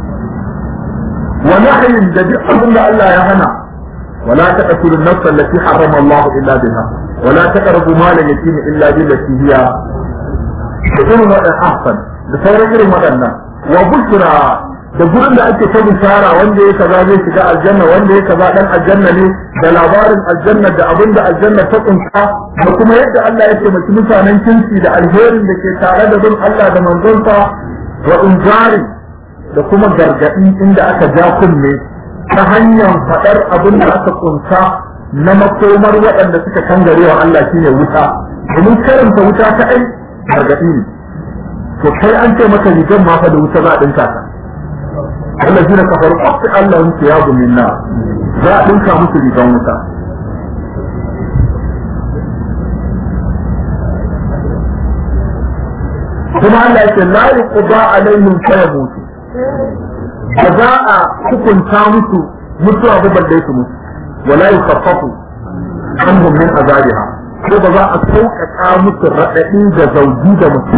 wa nahyin da duk abinda Allah ya hana ولا تقتلوا النفس التي حرم الله الا بالحق ولا تقربوا مال اليتيم الا بالتي هي بدون احسن da sauran irin waɗannan wa bushra da gurin da ake ta bishara wanda ya kaza zai shiga aljanna wanda ya kaza dan aljanna ne da labarin aljanna da abin da aljanna ta kunsa da kuma yadda Allah ya taimaki mutanen kinsi da alherin da ke tare da bin Allah da manzonsa wa injari da kuma gargadi inda aka ja kunne ta hanyar faɗar abin da aka kunsa na makomar waɗanda suka kangare wa Allah shine wuta domin karanta wuta ta ai gargadi ne to kai an ce maka rigan ma fa da wuta za a dinka ta Allah shi ne kafar qafi Allah in ya minna za a dinka musu rigan wuta kuma Allah ya ce la yuqda alaihim fayamutu ba za a hukunta musu mutuwa ba balle su mutu wala yukhaffafu anhum min azabiha ko ba za a sauƙaƙa musu raɗaɗi da zauji da mutum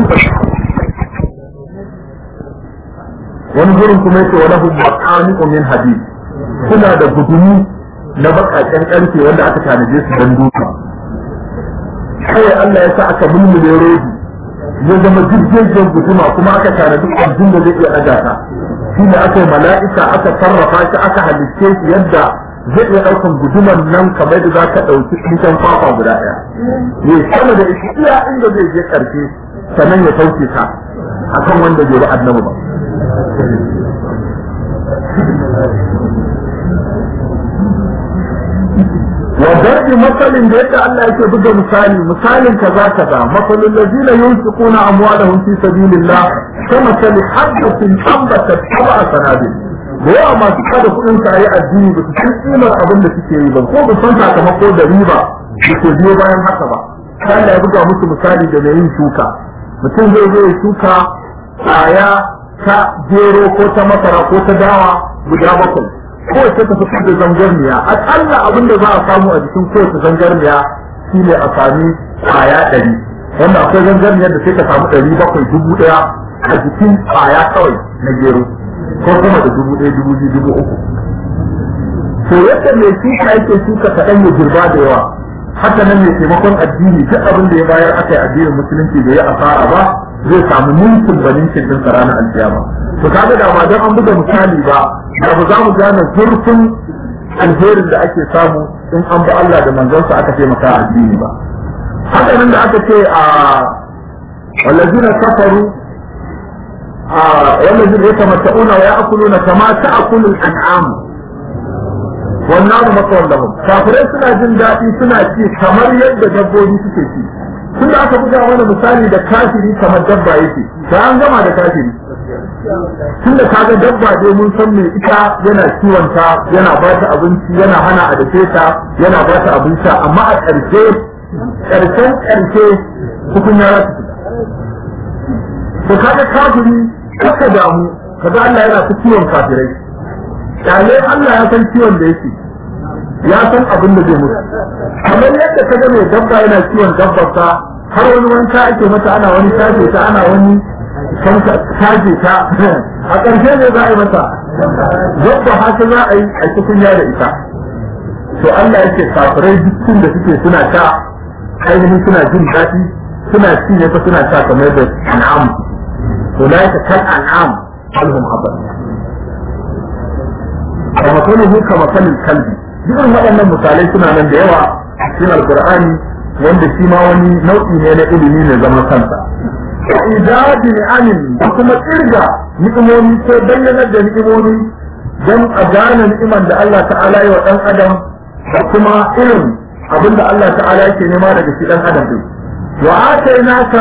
wani gurin kuma yake wani hu maqamiqu min hadid suna da gudumi na bakaken karfe wanda aka tanaje su dan duka sai Allah ya sa aka mulmule rodi ya zama jirgin guduma kuma aka tanaji abin da zai iya daga ta shine aka mala'ika aka sarrafa shi aka halicce shi yadda zai iya daukan guduman nan kamar da zaka dauki cikin fafa guda daya ne sama da shi iya inda zai je karshe sannan ya sauke ta akan wanda bai ba annabi ba وضرب مثل بيت الله يكتب مثالي مثال كذا كذا مثل الذين ينفقون اموالهم في سبيل الله كمثل حبة انبتت سبع سنابل da masu kada kudin sa yi addini ba su san kimar abin da suke yi ba ko ba san sakamako da riba da ke biyo bayan haka ba Allah ya buga musu misali da mai yin shuka mutum zai zo ya shuka tsaya ta gero ko ta masara ko ta dawa guda bakwai kowace ta fitar da zangarniya akalla abin da za a samu a jikin kowace zangarniya shi ne a sami kwaya ɗari wanda akwai zangarniyar da sai ka samu ɗari bakwai dubu ɗaya a jikin kwaya kawai na gero ko kuma da dubu ɗaya dubu biyu dubu uku to yadda mai shuka yake shuka kaɗan ya girba da yawa haka nan mai taimakon addini duk abin da ya bayar aka yi addinin musulunci da ya asara ba zai samu ninkin ba ninkin din sa ranar alkiyama to kaga da ba don an buga misali ba da ba za mu gane zurfin alherin da ake samu in an bi Allah da manzonsa aka taimaka addini ba haka nan da aka ce a wallazina kafaru a wallazina yatamatta'una wa ya'kuluna kama ta'kulu al-an'am wannan makon lahum kafirai suna jin daɗi suna ci kamar yadda dabbobi suke ci tun da aka buga mana misali da kafiri kamar dabba yake da an gama da kafiri tun da kaga dabba dai mun san me ita yana kiwonta yana ba ta abinci yana hana a dace ta yana ba ta abin sha amma a ƙarshe ƙarshen ƙarshe hukun ya rasu to kaga kafiri kaka damu kaga Allah yana ta kiwon kafirai kyale Allah ya san kiwon da yake ya san abin da zai mutu kamar yadda ka ga mai dabba yana kiwon dabbarsa har wani wanka ake mata ana wani taje ta ana wani taje ta a ƙarshe ne za a yi mata dabba haka za a yi a cikin ya da ita to Allah yake kafirai dukkan da suke suna ta ainihin suna jin daɗi suna ci ne fa suna ta kamar da an'am to la yaka kal an'am alhum abad kama kanu kama kalin kalbi dukkan waɗannan misalai suna nan da yawa cikin alqur'ani wanda shi ma wani nau'i ne na ilimi ne zaman kansa idadi ni'amin da kuma kirga ni'imomi ko bayyanar da ni'imomi don a gane ni'iman da Allah ta'ala yi wa ɗan adam da kuma irin abinda Allah ta'ala yake nema daga shi dan adam din wa atainaka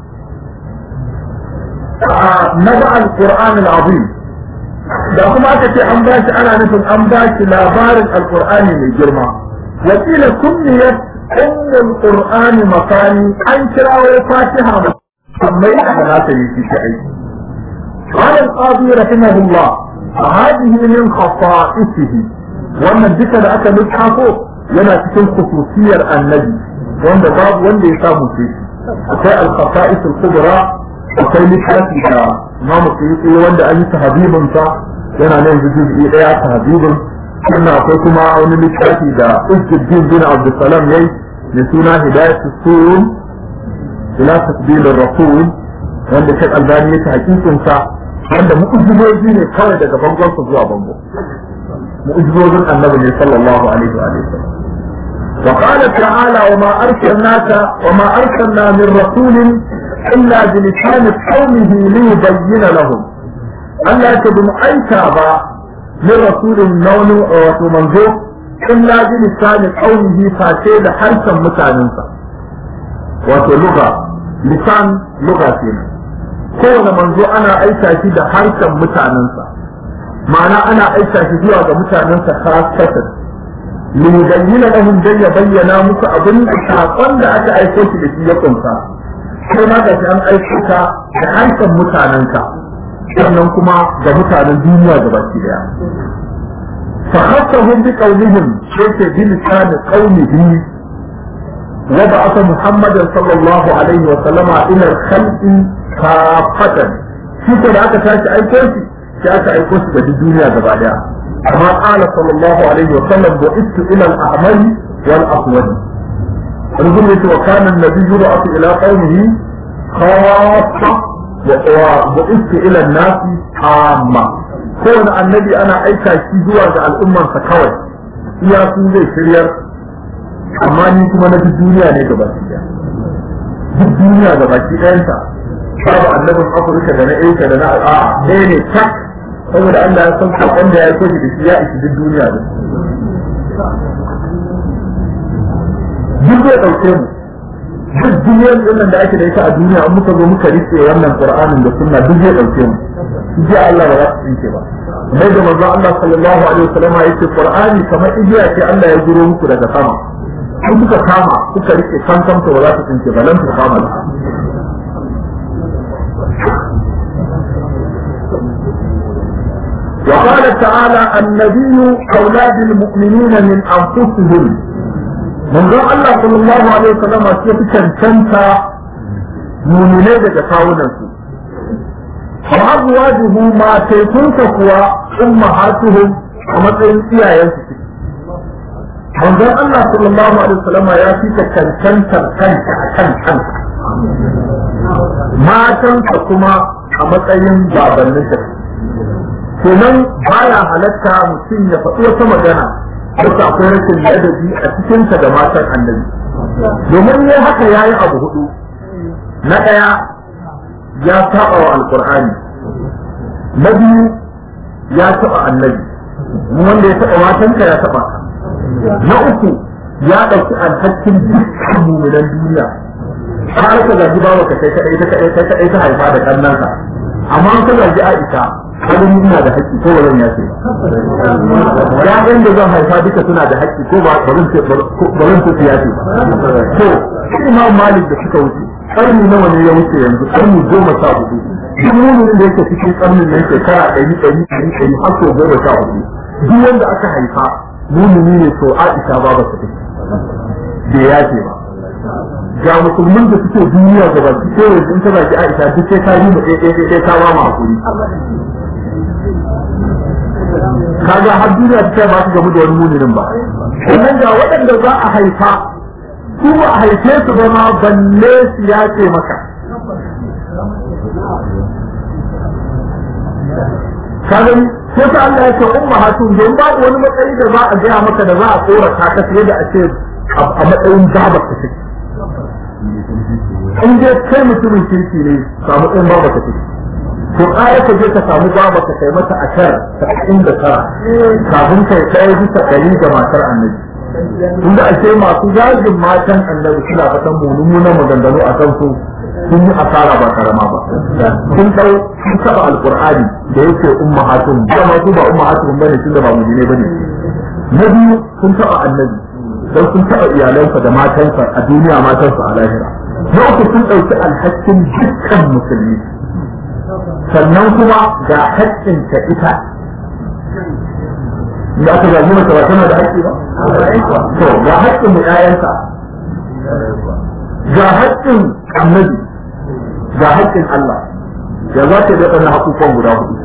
naba al-Qur'an al-azim da kuma aka ce an bashi ana nufin an bashi labarin al-Qur'ani mai girma wa qila kunniyat ummul Qur'ani makani an kirawo Fatiha amma ya kana ta yi shi aiki قال القاضي رحمه الله هذه من خصائصه wannan duka da aka lissafo yana cikin khususiyar annabi wanda babu wanda ya samu shi akwai al-khasa'is al-kubra akwai littafi da Imam Suyuti wanda an yi tahdibin sa yana nan juz'i daya tahdibin sannan akwai kuma wani littafi da Izzuddin bin Abdul Salam yayi da suna Hidayatus Sul ila tasbil ar-rasul wanda Sheikh Albani ya tahqiqin sa wanda mu'jizoji ne kawai daga bangon su zuwa bango mu'jizojin annabi ne sallallahu alaihi wa sallam wa qala ta'ala wa ma arsalnaka wa ma arsalna min rasulin illa bi lisani qaumihi li yubayyana lahum Allah ya tabi aika ba min rasulin nawnu wa manzo illa bi lisani qaumihi fa sai da harshen mutanensa wato lugha lisan lugha kenan kowane manzo ana aika shi da harshen mutanensa ma'ana ana aika shi zuwa ga mutanensa khasatan li yubayyana lahum dan ya bayyana musu abin da sakon da aka aiko shi da shi ya kunsa sai ma ga an aiko ka da harshen mutanenka sannan kuma da mutanen duniya gabaki daya fa khassahum bi qawlihim shayta bi lisan qawlihi wa ba'atha muhammadan sallallahu alaihi wa sallama ila al-khalqi kafatan shi ko da aka tashi aiko shi sai aka aiko shi da duniya gaba daya amma qala sallallahu alaihi wa sallam bu'ithu ila al-ahmar wal aswad rubun yace wa kana an-nabiy yub'athu ila qaumihi khassa wa bu'ithu ila an-nas amma kowane annabi ana aika shi zuwa ga al'ummarsa kawai iya su zai shiryar amma ni kuma na duniya ne gaba daya duk duniya gaba ɗayanta babu annabin Afirka da na Asia da na a'a ɗaya ne tak saboda Allah ya san sakon da ya koji da shi ya ishi duk duniya da duk zai ɗauke mu duk duniyar wannan da ake da ita a duniya an muka zo muka rike wannan Qur'anin da sunna duk zai ɗauke mu ji Allah ba za su tsinke ba mai da manzo Allah sallallahu alaihi wasallam yake Qur'ani kamar igiya ce Allah ya guro muku daga sama in kuka kama kuka rike kankan to ba za su tsinke ba lan ku kama da وقال تعالى النبي أولاد المؤمنين من أنفسهم من ذو الله صلى الله عليه وسلم كيف تنتنى مؤمنين جفاونا وأزواجه ما تيكون تقوى أمهاتهم ومثل فيها ينسك من ذو الله صلى الله عليه وسلم يأتي تنتنى كنت عشان كنت ما تنسى كما أمثل باب النشر kenan baya halatta mutum ya faɗi wata magana wata akwai rashin ladabi a cikinta da matan annabi domin ne haka ya yi abu hudu na ɗaya ya taɓa wa alƙur'ani na biyu ya taɓa annabi wanda ya taɓa matanka ya taɓa ka na uku ya ɗauki alhakin dukkan mummunan duniya har ka gaji bawa ka kai kaɗai ta kaɗai ta kaɗai ta haifa da ƙannanka amma an ka gaji Aisha halin ina da haƙƙi ko bazan ya ce ya'yan da zan haifa duka suna da haƙƙi ko ba zan ce ba zan ce ya ce to Imam Malik da suka wuce ƙarni nawa ne ya wuce yanzu ƙarni goma sha hudu duk mumin da yake cikin ƙarnin nan shekara ɗari ɗari ɗari ɗari har sau goma sha hudu duk wanda aka haifa mumini ne to Aisha ba ba ta take bai ya ce ba ga musulmin da suke duniya gaba su ce yanzu in ta baki Aisha duk sai ta yi da ɗaya ɗaya ɗaya ta ba mu hakuri kaga har duniya ta ba su gamu da wani muminin ba sannan ga waɗanda za a haifa su ba a haife su ba ma balle su ya ce maka kaga sai ta Allah ya ce umma hatun don babu wani matsayi da za a gaya maka da za a tsorata ka fiye da a ce a matsayin babar ka take in dai kai mutumin kirki ne samu ɗin babar ka take to ƙara ka je ka samu babar ka kai mata a tara ta inda tara kafin kai kai bisa ɗari ga matar annabi inda ake masu zagin matan annabi suna fatan mummunan maganganu a kan su sun yi asara ba karama ba sun dau sun taba alqur'ani da yake ummahatun kuma su ba ummahatun bane tunda ba mu'mine bane na biyu sun taba annabi dan sun taba iyalansa da matansa a duniya matansa a lahira na uku sun dauki alhakin dukkan musulmi sannan kuma ga haƙƙin ta ita da aka zagi mata ba tana da haƙƙi ba to ga haƙƙin mu ƴaƴansa ga haƙƙin annabi ga haƙƙin Allah ya za ta da ɗan haƙuƙon guda hudu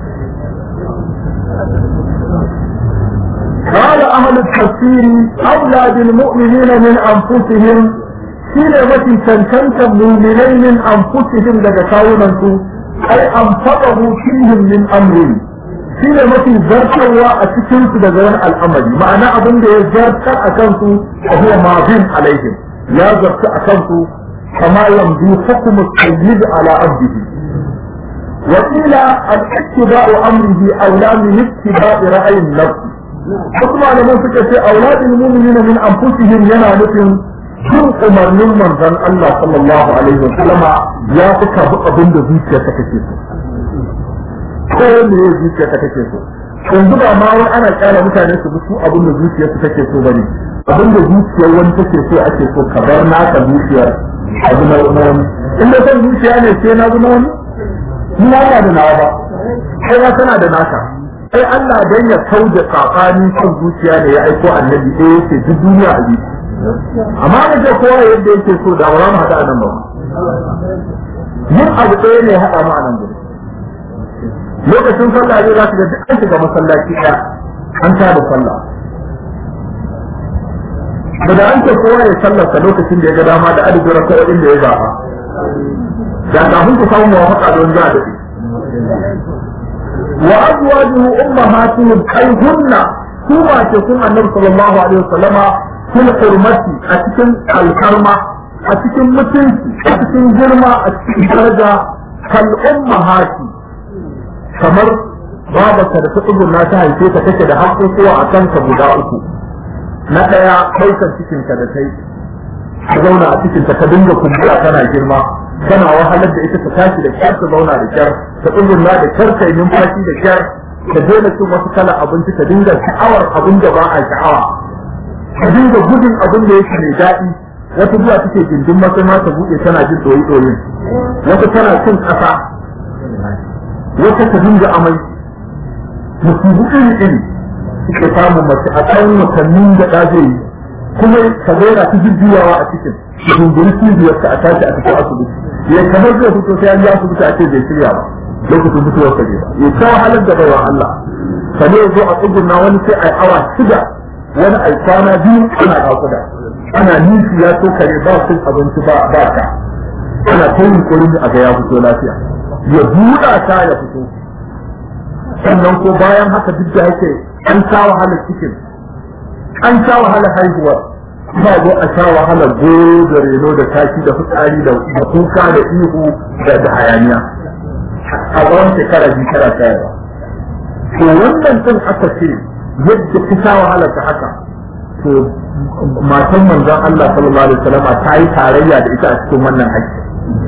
قال أهل التفسير أولى بالمؤمنين من أنفسهم شيء التي تنتنت مؤمنين من أنفسهم لتكاونا أي أنفقه فيهم من أمره شيء التي زرتوا أتكنت لذلك الأمر معنى أظن يزرت أكنت وهو ماضٍ عليهم يا زرت أكنت كما يمضي حكم السيد على عبده وقيل الاتباع أمره أولى من اتباع رأي النفس حكم على من فكرة أولاد المؤمنين من أنفسهم ينالكم شن أمرنا من ذن الله صلى الله عليه وسلم يا فكر أبن ذيك تكتسو كل ذيك تكتسو yanzu ba ma wai ana kyala mutane su bi su abin da zuciyar su take so bane abin da zuciyar wani take so ake so ka bar naka zuciyar abu na wani in da san zuciya ne sai na zama wani ni na da nawa ba kai ma tana da naka sai Allah dan ya kauda tsakanin kan zuciya ne ya aiko annabi sai yake duk duniya a ji amma da ke kowa yadda yake so da wara mu hada nan ba yin abu ɗaya ne hada mu a nan gudu lokacin sallah ne za su ga duk an shiga masallaci ɗaya an tada sallah da an ce kowa ya sallarsa lokacin da ya ga dama da adadin raka'o'in da ya zaɓa da kafin ku samu mawafaka don za a daɗe wa azwajuhu ummahatuhum ay hunna su ma ce sun annabi sallallahu alaihi wasallama fil hurmati a cikin alkarma a cikin mutunci a cikin girma a cikin daraja kal ummahati kamar babarka da ta tsuguna ta haife ta take da haƙƙoƙuwa a kanka guda uku na ɗaya ɗaukar cikinka da kai ka zauna a cikinka ka dinga kumbura kana girma kana wahalar da ita ta tashi da kyar ta zauna da kyar ta tsuguna da kyar ta yi numfashi da kyar ka daina cin wasu kala abinci ka dinga sha'awar abin da ba a sha'awa ka dinga gudun abin da yake mai daɗi wata zuwa take gindin masana ta buɗe tana jin ɗoyi ɗoyin wata tana cin ƙasa wata ta dinga amai musibu iri iri suke samun mace a kan watannin da ɗa zai yi kuma ka zauna ta jujjuyawa a cikin dunguri cibiyar ka a tashi a cikin asibiti ya kamar zai fito sai an yi asibiti a ce bai shirya ba lokacin mutuwar ka ne ba ya ta wahalar da baiwa Allah ka ne zo a tsuguna wani sai a awa shida wani a kwana biyu ana kakuda ana nishi ya so kare ba cin abinci ba ba ta ana ta yin kurin a ga ya fito lafiya ya buɗa ta ya fito sannan ko bayan haka duk da yake an sha wahalar cikin an sha wahalar haihuwar ba zo a sha wahalar goyo da reno da tashi da fitsari da kuka da ihu da hayaniya a tsawon shekara biyu tara shayarwa to wannan din aka ce yadda ta sha wahalar ta haka to matan manzon Allah sallallahu alaihi wasallam ta yi tarayya da ita a cikin wannan haƙƙi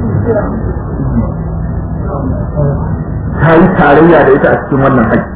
ta yi tarayya da ita a cikin wannan haƙƙi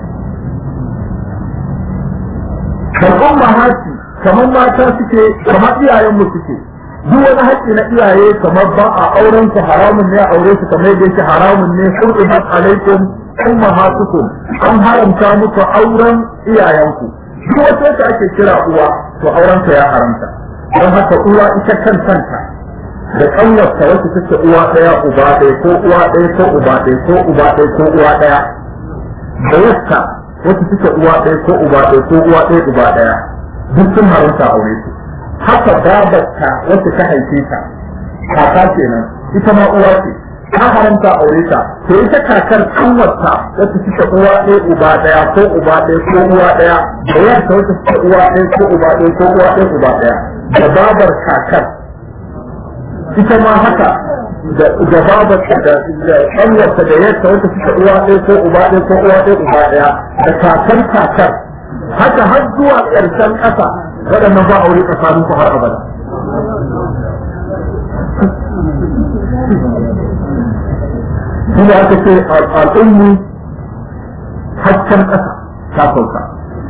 karɓar mahaifi kamar mata suke kamar iyayen mu suke duk wani haƙƙi na iyaye kamar ba a auren su haramun ne a aure su kamar yadda yake haramun ne hurrimat alaikum ummahatukum an haramta muku auren iyayenku duk wata da ake kira uwa to auren ta ya haramta don haka uwa ita kan kanta da ƙanwarta wacce take uwa ɗaya uba ɗaya ko uwa ɗaya ko uba ɗaya ko uba ɗaya ko uwa ɗaya da wacce wacce take uwa ɗaya ko uba ɗaya ko uwa ɗaya uba ɗaya duk sun haramta aure su haka babarta wacce ta haife ta kaka kenan ita ma uwa ce ta haramta aure ta to ita kakar kanwarta wacce take uwa ɗaya uba ɗaya ko uba ɗaya ko uwa ɗaya da wacce wacce take uwa ɗaya ko uba ɗaya ko uwa ɗaya uba ɗaya da babar kakar ita ma haka da babarta da kanwarta da yadda wacce take uwa ɗaya ko uba ɗaya ko uwa ɗaya uba ɗaya da kakar kakar haka har zuwa ƙarshen ƙasa waɗannan ba aure tsakanin ku har abada shi ne aka ce al'ummi haccan ƙasa ta sauka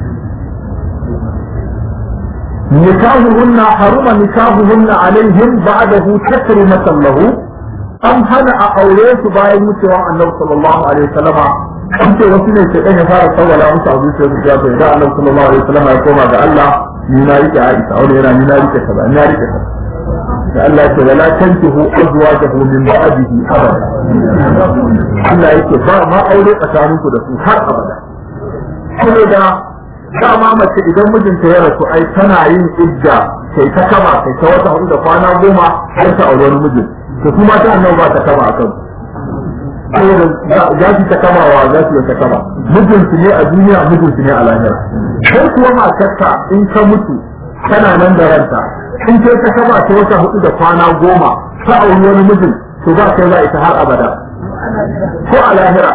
nikahuhunna haruma nikahuhunna alaihim ba'dahu takrimatan lahu an hana a aure su bayan wucewa annabi sallallahu alaihi wasallama an ce wasu ne sai ya fara tsawala musu a zuciyar su ya bai da annabi sallallahu alaihi wasallama ya koma ga Allah ni na rike Aisha aure yana ni na rike kaza ni na rike kaza da Allah ya ce wala tankihu azwajahu min ba'dihi abada Allah yake ba ma aure tsakaninku da su har abada saboda dama mace idan mijinta ya rasu ai tana yin idda sai ta kama sai ta wata hudu da kwana goma har ta aure wani mijin to kuma ta annabi ba ta kama akan saboda za su ta kama wa za su ta kama mijinsu ne a duniya mijinsu ne a lahira sai kuwa matarka in ka mutu tana nan da ranta in kai ta kama ta wata hudu da kwana goma ta aure wani mijin to za ka yi za ita har abada ko a lahira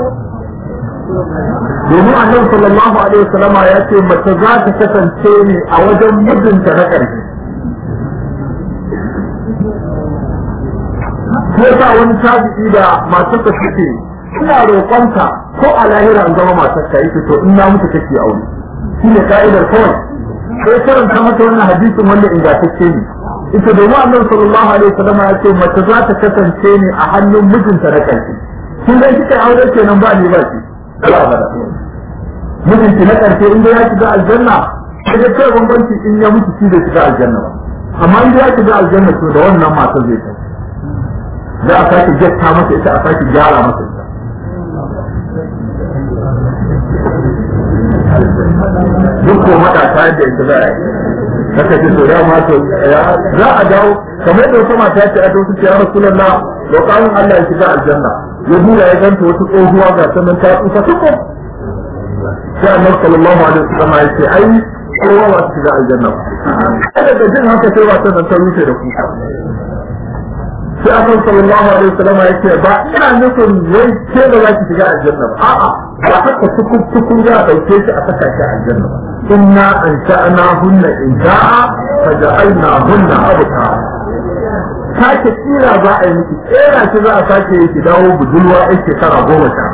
domin annabi sallallahu alaihi wasallama ya ce mace za ta kasance ne a wajen mijinta na ƙarshe ko sa wani tabi'i da matarsa suke ina roƙonta ko a lahira an zama matarka yake to in na mutu take aure shi ne ka'idar kawai sai karanta mata wannan hadisin wanda ingantacce ne ita domin annabi sallallahu alaihi wasallama ya ce mace za ta kasance ne a hannun mijinta na ƙarshe kin ga kika aure kenan ba ni ba ki mijinki na ƙarshe inda ya shiga aljanna sai da kai bambanci in ya mutu shi da shiga aljanna ba amma inda ya shiga aljanna to da wannan matar zai kai za a sake jatta masa ita a sake gyara masa ita duk ko matasa yadda ita za a yi haka ce to ya ma to za a dawo kamar yadda wata mata ce a dauki ya rasulullah lokacin Allah ya shiga aljanna ya dura ya ganta wata tsohuwa ga ta nan ta tsufa tuko sai annabi sallallahu alaihi wasallam ya ce ai kowa ba su shiga aljanna kada da jin haka sai wata nan ta rufe da kuka sai annabi sallallahu alaihi wasallam ya ce ba ina nufin wai ke da za ki shiga aljanna ba a'a ba haka tukun tukun za a dauke shi a saka shi aljanna ba inna ansha'na hunna insha'a faja'alna hunna abta sake tsira za a yi miki tsera shi za a sake yi ki dawo budurwa ai shekara goma sha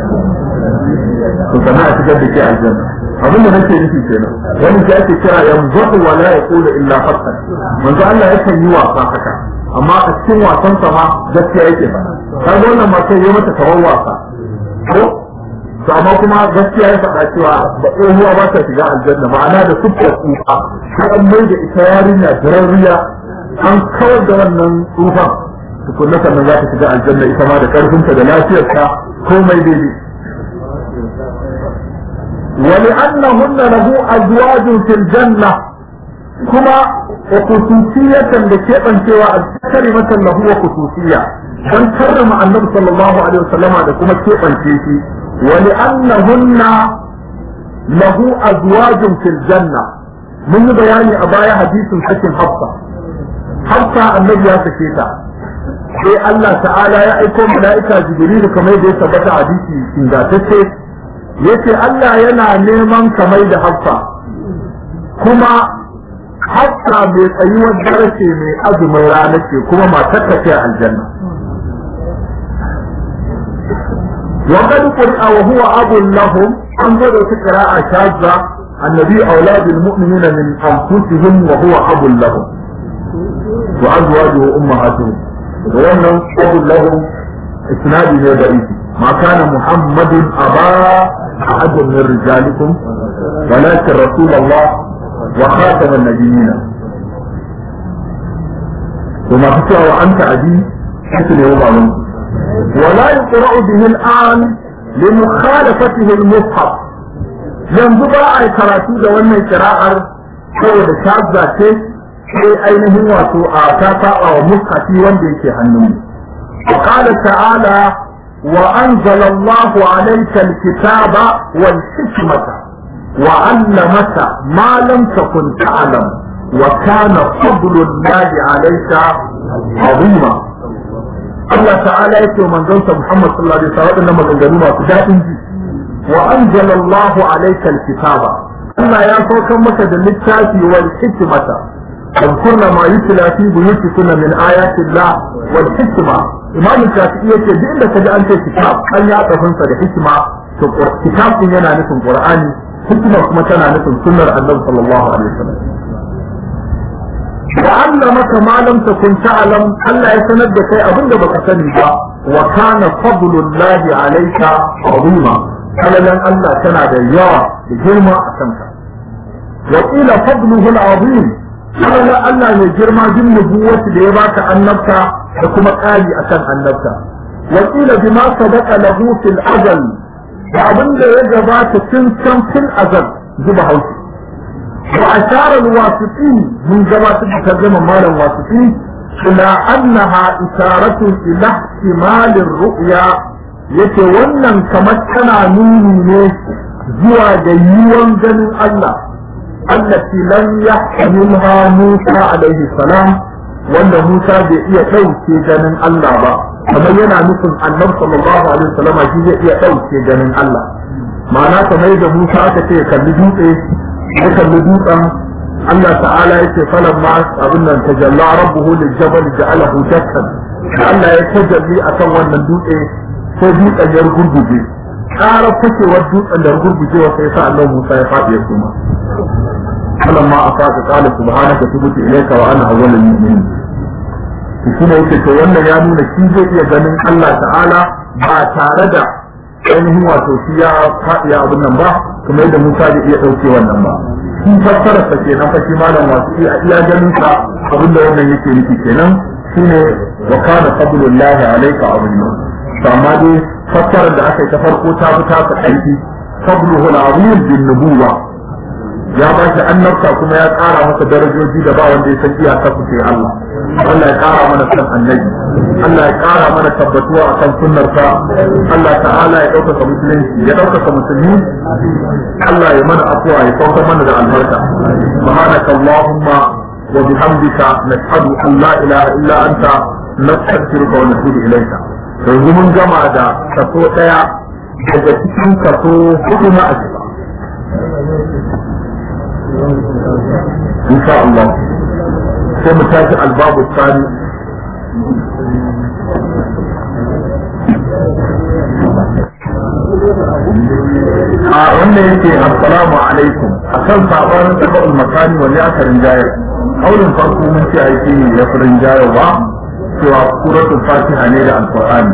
to kana a shigar da ke aljanna abin da nake nufi kenan wani shi ake kira yanzu wa la yaqulu illa haqqan manzo Allah yakan yi wasa haka amma a cikin wasan sa ma gaskiya yake ba kaga wannan ma sai ya mata tawon wasa ko to amma kuma gaskiya ya faɗa cewa ba tsohuwa ba ta shiga aljanna ma'ana da sukkar tsufa sai an mai da ita yarinya jararriya an kawar da wannan tsufan tukunna sannan za ta shiga aljanna ita ma da karfinta da lafiyarta komai daidai wani annahunna lahu azwajun fil janna kuma wa khususiyatan da keɓancewa a kalimatan lahu wa khususiyya dan karrama annabi sallallahu alaihi wasallama da kuma keɓance shi wani annahunna lahu azwajun fil janna mun yi bayani a baya hadisin sakin hafsa hafsa annabi ya sake ta sai Allah ta'ala ya aiko mala'ika jibril kamar da ya tabbata hadisi ingantacce yace Allah yana neman kamar da hafsa kuma hafsa mai tsayuwar darace mai azumin rana ce kuma matar ta ce aljanna wa qad qur'a wa huwa abun lahum an gado ta qira'a shazza annabi auladul mu'minina min anfusihim wa huwa abun lahum وأزواجه أمهاتهم وأنهم قول لهم إسناد ضعيف ما كان محمد أبا أحد من رجالكم ولكن رسول الله وخاتم النبيين وما تسوى وأنت أبي حسن يوم ولا يقرأ به الآن لمخالفته المصحف ينظر أي كراتو دوانا كراء هو بشاذة sai ainihin wato a ta saba wa mushafi wanda yake hannun wa qala ta'ala wa anzala Allahu alayka al-kitaba wal hikmata wa 'allamaka ma lam takun ta'lam wa kana fadlu Allahi alayka 'azima Allah ta'ala yake manzon sa Muhammad sallallahu alaihi wasallam wannan maganganu masu dadin ji wa anzala Allahu alayka al-kitaba Allah ya saukar maka da littafi wal hikmata اذكرن ما يتلى في بيوتكن من آيات الله والحكمة. إمام الشافعي يقول دي إلا كده أنت كتاب أن يعطفن صدى حكمة كتاب إن ينا نفن قرآني حكمة كما كان نفن سنة النبي صلى الله عليه وسلم. وعلمك ما لم تكن تعلم ألا يسند شيء أبدا بك وكان فضل الله عليك عظيما. قال لن ألا كان ديار بجرمة أسمك. وقيل فضله العظيم قال ألا يجرم جن نبوة ليباك النبتة وكما قال أكن النبتة. وقيل بما صدق له في الأزل وأبن يجبات تنسم في الأزل جبهوت. وأشار الواسطين من جبات تترجم مال الواسطين إلى أنها إشارة إلى احتمال الرؤيا يتولى كما كان نوني زوى جيوان جن الله التي لم يحملها موسى عليه السلام وأن موسى بإيه توسي جن الله با كما ينا نفن النبي صلى الله عليه وسلم بإيه توسي جن الله معناه كما يجب موسى كتير كاللجوء كاللجوء الله تعالى يقول فلما أظن أن تجلى ربه للجبل جعله دكا الله يتجلى أتوى من دوء فدوء أن يرغل بجي أعرف فكي ودوء أن يرغل بجي وسيساء الله موسى يفعل يسوما فلما أفاق قال سبحانك تبت إليك وأنا أول المؤمنين فكما يقول تولى يامون كيزي يجنن الله تعالى باتاردا ainihin wato shi ya faɗi abin nan ba kuma yadda Musa da iya ɗauke wannan ba shi fassara sa kenan fa shi malam wasu iya iya ganin ka abin da wannan yake nufi kenan shine wa kana fadlullahi alayka azima to amma dai fassarar da aka yi ta farko ta fi ta aiki fadluhu al-azim bin nubuwa ya ba shi annabta kuma ya ƙara masa darajoji da ba wanda ya san iyaka su sai Allah Allah ya ƙara mana san annabi Allah ya ƙara mana tabbatuwa a kan sunnarsa Allah ta'ala ya ɗaukaka musulunci ya ɗaukaka musulmi Allah ya mana afuwa ya saukar mana da albarka subhanaka allahumma wa bihamdika nashhadu an la ilaha illa anta nastaghfiruka wa natubu ilayka yanzu mun gama da kaso ɗaya daga cikin kaso hudu na ajiba insha Allah sai mu tashi albabu tsani a wannan yake assalamu alaikum akan sabanin tabba'ul makani wani aka rinjaye kaurin farko mun ce aiki ne ya fi rinjaye ba cewa suratul fatiha ne da alqur'ani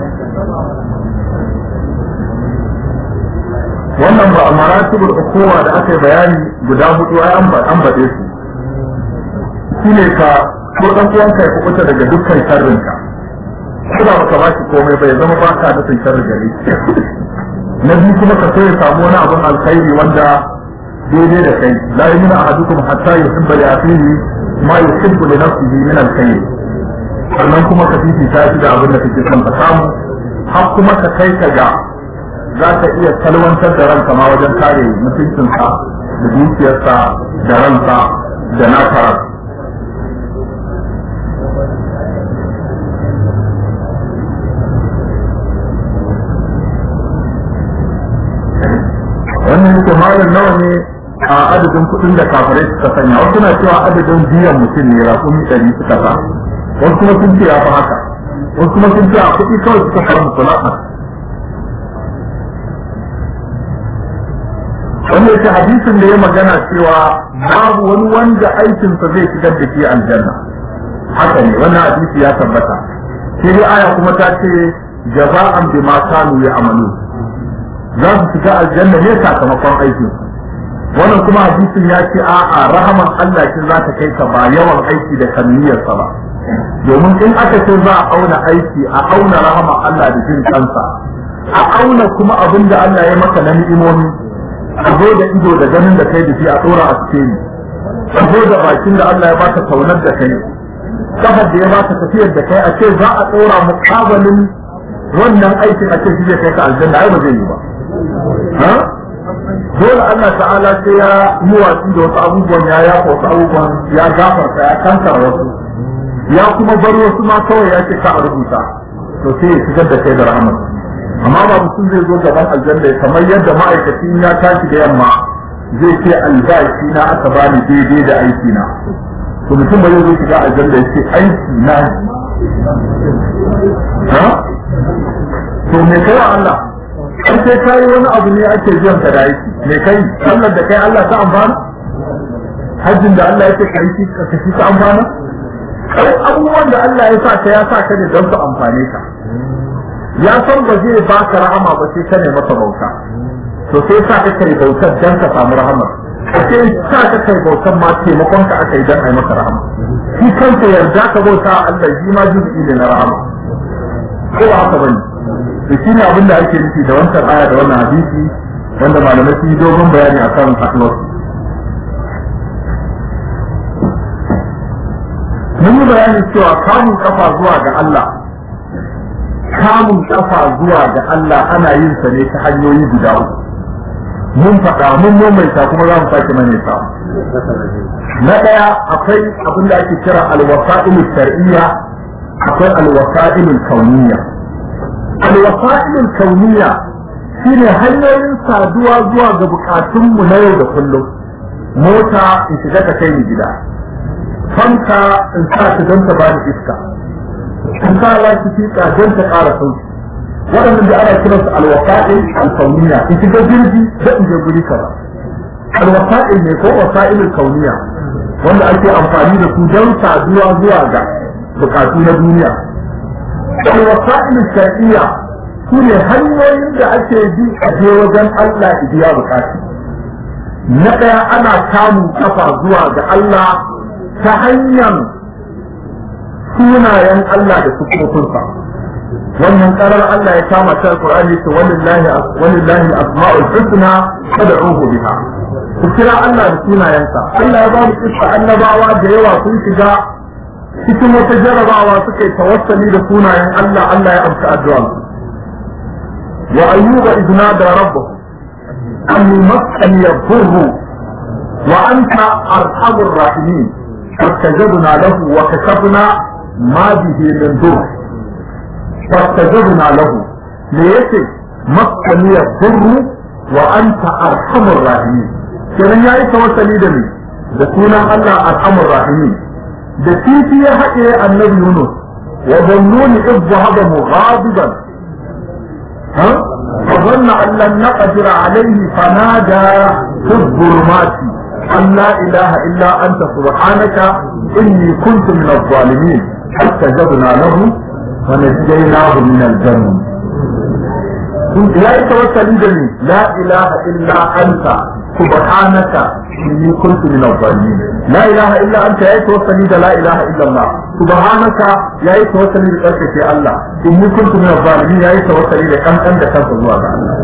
wannan ba a maratibul ukuwa da aka yi bayani guda hudu ai an baɗe su shine ka ko dan uwanka ya kubuta daga dukkan sharrinka ko ba ka bashi komai bai zama ba ka da sharri gare na biyu kuma ka so ya samu wani abin alkhairi wanda daidai da kai la yamina ahadukum hatta yuhibba li akhihi ma yuhibbu li nafsihi min alkhair sannan kuma ka fifita shi da abin da kake son ka samu har kuma ka kai ka ga za ka iya salwantar da ranka ma wajen kare mutuncinsa da dukiyarsa da ransa da naka wannan yake malam nawa ne a adadin kuɗin da kafirai suka sanya wasu na cewa adadin biyan mutum ne raƙumi ɗari suka sa wasu kuma sun ce ya fi haka wasu kuma sun ce a kuɗi kawai suka samu kula wanda yake hadisin da ya magana cewa babu wani wanda aikinsa zai shigar da ke aljanna haka ne wannan hadisi ya tabbata sai dai aya kuma ta ce jaza'an bima kanu ya'malu za su shiga aljanna ne sakamakon aikin wannan kuma hadisin ya ce a'a rahaman Allah kin za ta kai ka ba yawan aiki da kamiyarsa ba domin in aka ce za a auna aiki a auna rahaman Allah da jin kansa a auna kuma abin da Allah ya maka na ni'imomi a zo da ido da ganin da kai da shi a tsora a cikin a zo da bakin da Allah ya baka kaunar da kai kafar da ya baka tafiyar da kai a ce za a tsora mukabalin wannan aikin a ce shi zai kai ka aljanna ai ba zai yi ba dole Allah ta'ala sai ya yi watsi da wasu abubuwan ya yafa wasu abubuwan ya gafarta ya kankara wasu ya kuma bar wasu ma kawai ya ce ka a rubuta to sai ya shigar da kai da rahama amma ba mutum zai zo gaban aljanna kamar yadda ma'aikaci ya tashi da yamma zai ce albashi na aka bani daidai da aiki na to mutum ba zai shiga aljanna ya ce aiki na ha to me kai Allah an sai kai wani abu ne ake biyan ka da aiki me kai sallar da kai Allah ta amfana hajjin da Allah yake kai shi ka kashi ta amfana kai abubuwan da Allah ya sa ka ya sa ka ne don su amfane ka ya san ba zai baka rahama ba sai ka ne masa bauta to sai sa ka kai bautar dan ka samu rahama sai sa ka kai bautar ma taimakon ka aka yi dan ai maka rahama shi kanka yarda ka bauta Allah shi ma jibi ne na rahama ko haka bane to shi ne abin da ake nufi da wannan aya da wannan hadisi wanda malamai sun yi dogon bayani akan akhlaq mun yi bayani cewa kamun kafa zuwa ga Allah kamun kafa zuwa ga Allah ana yin sa ne ta hanyoyi guda uku mun faɗa mun maimaita kuma za mu sake maimaita na ɗaya akwai abin da ake kira alwasa'il shar'iyya akwai alwasa'il kauniyya alwasa'il kauniyya shine hanyoyin saduwa zuwa ga bukatun mu na yau da kullum mota in shiga ta kai ni gida fanka in sa ta don ta bani iska in sa lafi fika don ta ƙara sauki waɗannan da ana kiransu alwasa'il alkauniya in shiga jirgi da in je guri kaza alwasa'il ne ko wasa'il kauniya wanda ake amfani da su don saduwa zuwa ga bukatu na duniya alwasa'il shar'iyya su ne hanyoyin da ake bi a je wajen Allah biya bukatu na ɗaya ana kamun kafa zuwa ga Allah ta hanyar sunayen Allah da sukofinsa wannan karar Allah ya kama ta Qur'ani to wallahi wallahi asma'ul husna fad'uhu biha ku kira Allah da sunayensa Allah ya ba mu kissa annabawa da yawa sun shiga cikin wata jarabawa suka yi tawassuli da sunayen Allah Allah ya amsa addu'a wa ayyuba idna da rabbuhu anni maskani yadhurru wa anta arhamur rahimin فاستجبنا له وكشفنا ما به من ضر فاستجبنا له ليس مسني الضر وانت ارحم الراحمين كان yayi tawassuli da ni da sunan Allah arhamur rahimin da kifi ya haɗe annabi Yunus wa dhannuni idh dhahaba mughadiban ha فظن أن لن نقدر عليه فنادى في الظلمات أن لا إله إلا أنت سبحانك إني كنت من الظالمين فاستجبنا له ونجيناه من الجنة. لا يتوسل لا إله إلا أنت سبحانك إني كنت من الظالمين. لا إله إلا أنت يا يتوسل لا إله إلا الله سبحانك يا يتوسل لك يا الله إني كنت من الظالمين يا يتوسل لك أنت أنت كنت الله تعالى.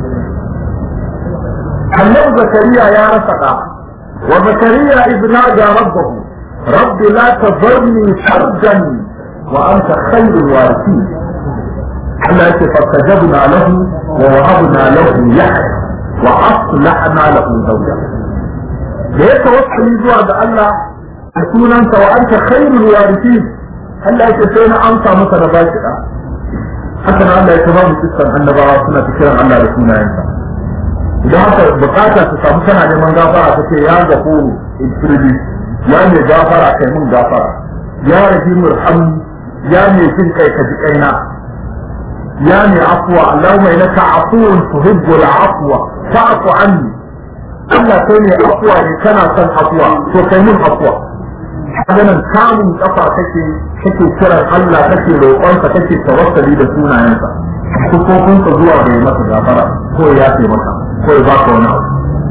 النبي زكريا يا رفقا وزكريا إذ نادى ربه رب لا تذرني فردا وأنت خير الوارثين التي فاستجبنا له ووهبنا له يحيى وأصلحنا له زوجه ليتوصل يزوى الله تكون أنت وأنت خير الوارثين هلا يتسينا أنت مثلا باشرة حتى الله يتبعه سيستم أن بارسنا تكرم الله رسولنا أنت idan haka bukata ta samu kana neman gafara ta ce ya gafuru ifirbi ya ne gafara kai mun gafara ya rahimu rahmu ya ne jin kai ka ji kaina ya ne afwa Allahumma innaka afuwun tuhibbul afwa fa'fu anni Allah kai ne afwa ne kana son afwa to kai mun afwa hadanan kamun kafa kake kake kiran Allah kake roƙonsa kake tawassuli da sunayensa sukofinsa zuwa ga masa gafara ko ya ce maka ko ya baka wani abu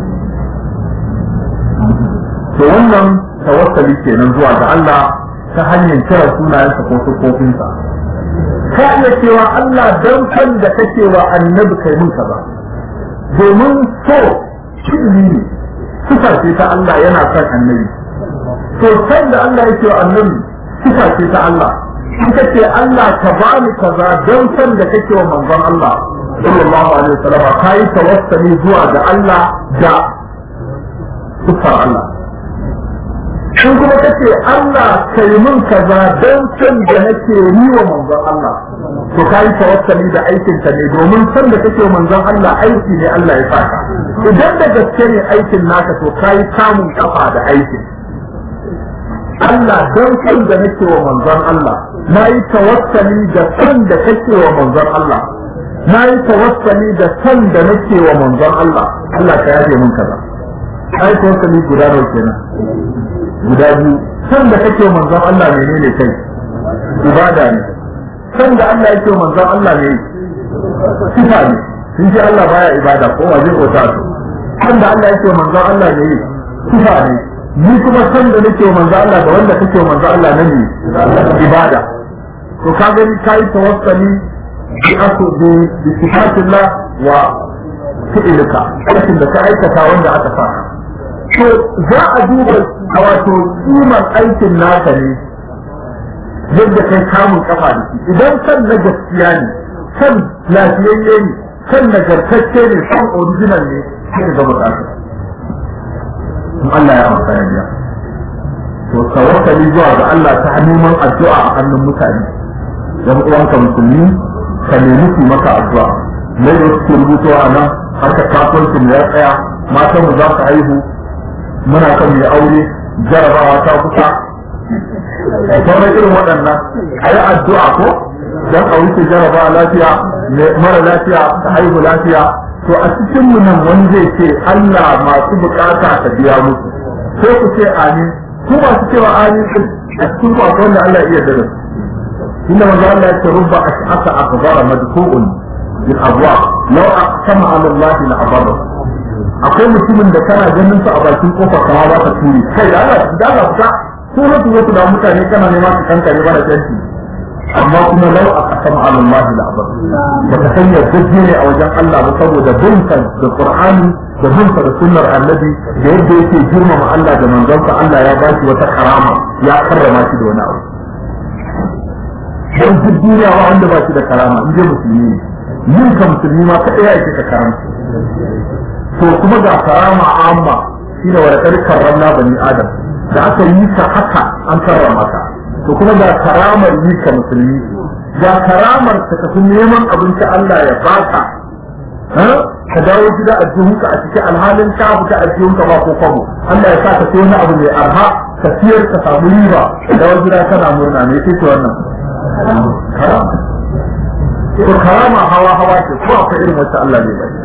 to wannan tawassuli kenan zuwa ga Allah ta hanyar kira sunayensa ko sukofinsa ka iya cewa Allah dan san da kake wa annabi kai mun kaza domin so shiri ne sifa ce ta Allah yana son annabi to san da Allah yake wa annabi sifa ce ta Allah ita ce Allah ka bani kaza dan san da kake wa manzon Allah sallallahu alaihi wasallam kai tawassuli zuwa ga Allah da sifar Allah in kuma kace Allah kai mun kaza dan san da nake yi wa manzon Allah to kai tawassuli da aikin ka ne domin san da kake manzon Allah aiki ne Allah ya saka idan da gaske ne aikin naka to kai samun kafa da aikin Allah dan san da nake wa manzon Allah nayi tawassuli da san da kake wa manzon Allah nayi tawassuli da san da nake wa manzon Allah Allah ka yaje mun kaza ai tawassuli guda nawa kenan guda biyu san da kake manzon Allah menene kai ibada ne san da Allah yake manzon Allah ne sifa ne sun ce Allah baya ibada ko waje ko ta san da Allah yake manzon Allah ne sifa ne ni kuma san da nake manzon Allah da wanda kake manzon Allah ne ibada to ka gani kai tawassuli bi asu bi sifatillah wa fi'lika aikin da ka aikata wanda aka saka to za a duba a wato kimar aikin naka ne yadda kai kamun kafa da shi idan san na gaskiya ne san lafiyayye ne san nagartacce ne san original ne sai ga bukata in Allah ya amsa ya to tawakkali zuwa ga Allah ta hannun addu'a a hannun mutane dan uwanka musulmi ka nemi su maka addu'a mai da suke rubutuwa a nan har ka kasuwancin ya tsaya matan mu za su haihu muna kan mai aure jarabawa ta kusa sauran irin waɗannan a yi addu'a ko don a wuce jarabawa lafiya mara lafiya ta haihu lafiya to a cikin mu nan wani zai ce Allah masu bukata ta biya musu sai ku ce amin ku masu cewa amin a cikin ku akwai wanda Allah iya dare inda manzo Allah ya ce rubba ash'asa akbara madku'un bil abwa law aqsama ala Allah la abara akwai mutumin da kana ganin su a bakin kofar kama ba ka turi kai da Allah da Allah fita ko mutu wasu da mutane kana nema su kanka ne bana janti amma kuma lau a kasama alallahi da abar da ka sanya gaje ne a wajen Allah ba saboda binka da Qur'ani da binka da sunnar annabi da yadda yake girmama Allah da manzonsa Allah ya ba shi wata karama ya karrama shi da wani abu dan duk duniya ba wanda ba shi da karama in je musulmi ne yin ka musulmi ma kaɗai ya ake ka karama to kuma ga karama amma shine wa laqad karramna bani adam da aka yi ka haka an karrama ka to kuma ga karamar yi ka musulmi ga karamar ka tafi neman abinci Allah ya baka ka dawo gida a jihunka a cikin alhalin ka fita a jihunka ba ko kwabo Allah ya sa ka sai wani abu mai arha ka siyar ka samu riba ka dawo gida kana murna ne sai ce wannan karama to karama hawa hawa ce ko akwai irin wacce Allah ne bai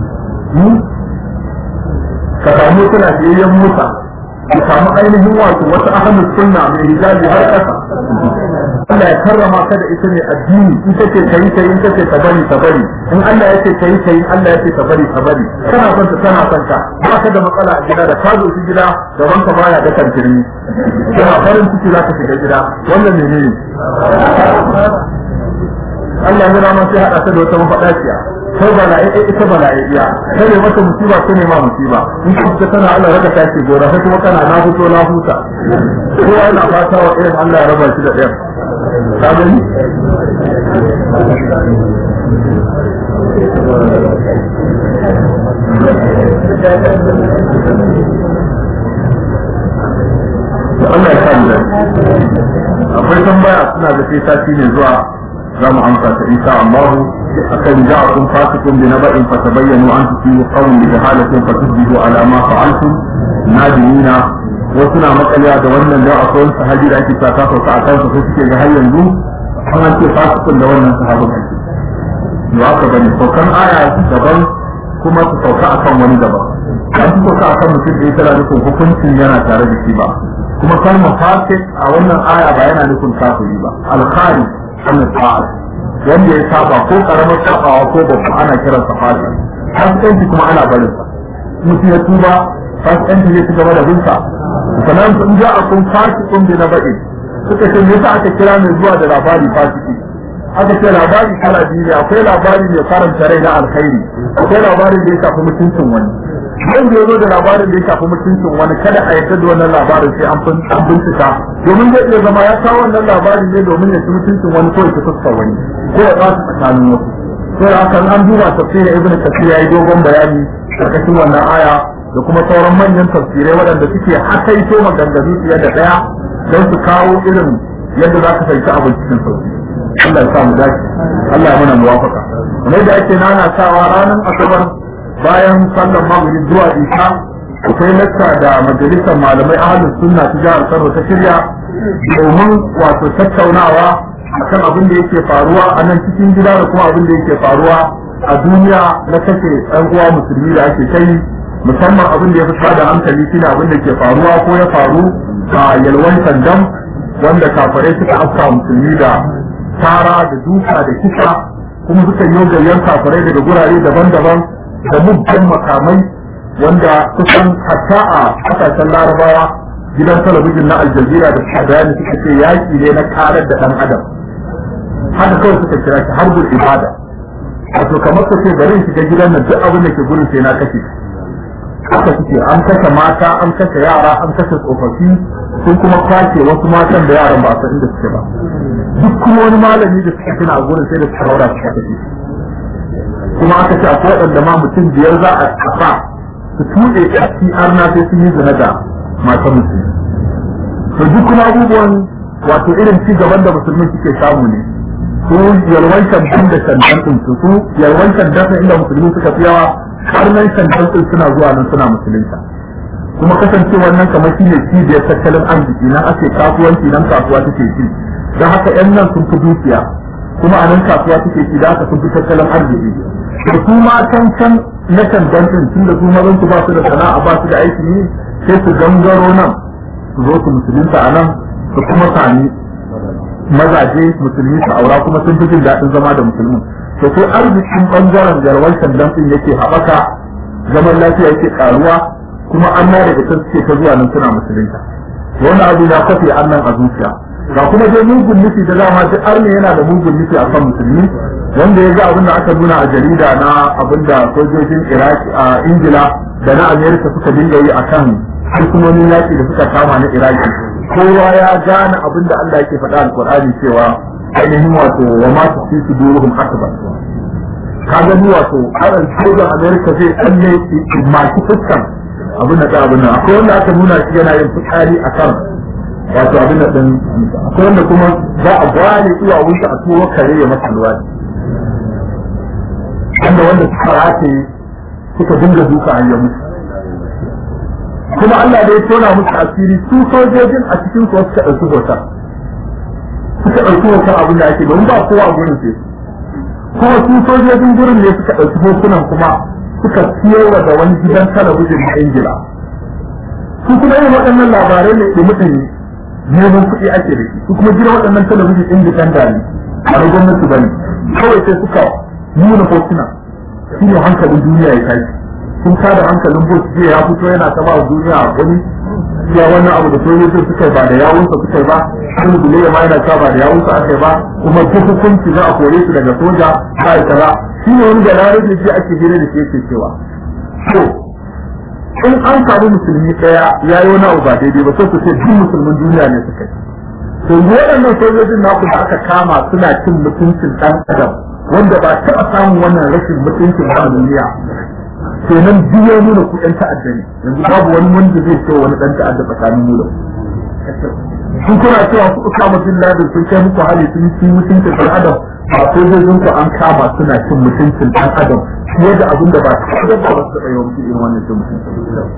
ka samu tana biyayyen mota ka samu ainihin wato wata ahlus sunna mai hijabi har kasa Allah ya karrama ka da ita ne addini ita ce kai kai ita ce ta bari ta bari in Allah ya ce kai kai Allah ya ce ta bari ta bari kana son ta kana son ta ba ka da matsala a gida da ka zo shi gida da wanka baya da kantirni kana farin ciki za ka shiga gida wannan menene Allah ya rama sai hada ta da wata mafadaciya sai bala'i ita bala'i iya sai ne mata musiba sai ne ma musiba in ka tana Allah raka ta ce gora sai kuma kana na fito na huta ko yana fata wa irin Allah ya raba shi da ɗayan ka gani Allah ya kalla akwai tambaya suna da sai sati ne zuwa za mu amsa ta insha Allah akan ja'akum fasiqun bi naba'in fatabayyanu an tusibu qawman bi jahalatin fatusbihu ala ma fa'altum nadimina wasu na matsaliya da wannan da akwai wani sahabi da ake saka sauka a kansa sai suke ga har yanzu an ce fasiqun da wannan sahabin ake da aka bane saukan aya daban kuma su sauka akan wani daban kan su sauka akan mutum da ya tara nufin hukuncin yana tare da shi ba kuma kalmar fasik a wannan aya ba yana nufin kafiri ba alkhari wannan ta'ala wanda ya saba ko karamar sabawa ko babba ana kiran sa fasik fasikanci kuma ana barin sa mutum ya tuba fasikanci zai ci gaba da bin sa sannan sun ja a kun fasikun bi na baɗi suka ce me yasa aka kira mai zuwa da labari fasiki aka ce labari kala biyu ne akwai labari mai faranta rai na alkhairi akwai labarin da ya shafi mutuncin wani wanda ya zo da labarin da ya shafi mutuncin wani kada a yarda da wannan labarin sai an bincika domin zai iya zama ya kawo wannan labarin ne domin ya ci mutuncin wani ko ya ci fuskar wani ko ya ɓata tsakanin wasu sai haka an duba tafsirin ibnu kathir yayi dogon bayani karkashin wannan aya da kuma sauran manyan tafsirai waɗanda suke hakaito maganganu fiye da ɗaya don su kawo irin yadda za ka fahimci abin cikin sauki. Allah ya sa mu dace, Allah ya mana muwafaka. Kamar da ake nana sawa ranar Asabar bayan sallar maghrib zuwa isha akwai lakka da majalisar malamai ahlus sunna ta jihar Kano ta shirya domin wato tattaunawa akan abin da yake faruwa a nan cikin gida da kuma abin da yake faruwa a duniya na kashe ɗan uwa musulmi da ake kai, musamman abin da ya fi da hankali shine abin da ke faruwa ko ya faru a yalwan sandam wanda kafirai suka afka musulmi da tara da duka da kisa, kuma suka yi gayyan kafirai daga gurare daban-daban da muggan makamai wanda kusan hatta a kasashen larabawa gidan talabijin na aljazira da suka bayani suka ce yaki ne na karar da ɗan adam, haka kawai suka kira shi harbul ibada, wato kamar ka ce bari shiga gidan nan duk abin da ke gurin sai na kashe. Haka suke, an kashe mata, an kashe yara, an kashe tsofaffi, sun kuma kwace wasu matan da yaran ba a san inda suke ba. Duk kuma wani malami da suka tuna a gurin sai da suka raura suka kashe. Kuma aka ce akwai waɗanda ma mutum biyar za a kafa su tuɗe ƙarfi arna sai sun yi zina da matan musulmi. To duk kuma abubuwan wato irin ci gaban da musulmi suke samu ne. Su yalwancan din da sandan ɗin su, su yalwancan dasa inda musulmi suka fi yawa har nan sandan ɗin suna zuwa nan suna musulunta. Kuma kasance wannan kamar shi ne cibiyar tattalin arziki nan ake kasuwanci nan kasuwa take ci. Don haka 'yan nan sun fi dukiya kuma a nan kasuwa take ci da haka sun fi tattalin arziki. Da su ma can can na sandan ɗin tun da su mazan su ba su da sana'a ba su da aiki ne sai su gangaro nan su zo su musulunta a nan su kuma sami mazaje musulmi su aura kuma sun fi jin daɗin zama da musulmin. To sai arzikin bangaren jarwar sandan ɗin yake haɓaka, zaman lafiya yake ƙaruwa, kuma an na daga can suke ta zuwa nan suna musulunta. Wani abu ya kafe annan a zuciya. Ga kuma dai mugun nufi da dama duk arne yana da mugun nufi a kan musulmi, wanda ya ga abin da aka nuna a jarida na abin da sojojin Iraki a Ingila da na Amerika suka dinga yi a kan hukumomin yaƙi da suka kama na Iraki. Kowa ya gane abin da Allah yake faɗa Al-Qur'ani cewa ainihin wato wa ma su fi su duruhum akbar. Ka gani wato aran sojan Amerika zai tsalle maki fuskan abin da ta abin nan. Akwai wanda aka nuna shi yana yin fitsari a kan wato abin da ɗin, akwai wanda kuma za a gane zuwa wuce a tuwo kare ya masa luwadi. Wanda wanda suka rataye suka dinga duka hanyar musu. Kuma Allah da ya tona musu asiri su sojojin a cikin su suka ɗauki hoton. Suka ɗauki hoton abin da ake domin ba kowa a gurin sai. Kuma su sojojin gurin ne suka ɗauki hotunan kuma suka siyarwa da wani gidan talabijin na Ingila. Su kuma yin waɗannan labarai ne da mutane neman kuɗi ake da shi. Su kuma gidan waɗannan talabijin independent ne a na gwamnati ba ne. Kawai sai suka nuna hotuna shi ne hankalin duniya ya tashi. Sun kada hankalin Bush jiya ya fito yana ta ba duniya wani ya wannan abu da sojojin suka yi ba da yawunsa suka yi ba, sun gule ma yana ta ba da yawunsa aka yi ba, kuma duk hukunci za a kore su daga soja ba ya tara. Shi ne wani da ranar da shi ake gina da shi yake cewa. To, in an samu musulmi ɗaya ya yi wani abu ba daidai ba sai su ce duk musulmin duniya ne suka yi. To, waɗannan sojojin naku da aka kama suna cin mutuncin ɗan adam wanda ba taɓa samun wannan rashin mutuncin ba a duniya. Kenan biyo nuna ku ɗan ta'adda ne, yanzu babu wani wanda zai ce wani ɗan ta'adda tsakanin mu da sun kuna cewa su kama jin ladin sun kai muku hali sun ci mutuncin ɗan adam, ba sojojin ku an kama suna cin mutuncin ɗan adam fiye da abin da ba su da ba su taɓa yawan irin wannan cin mutuncin.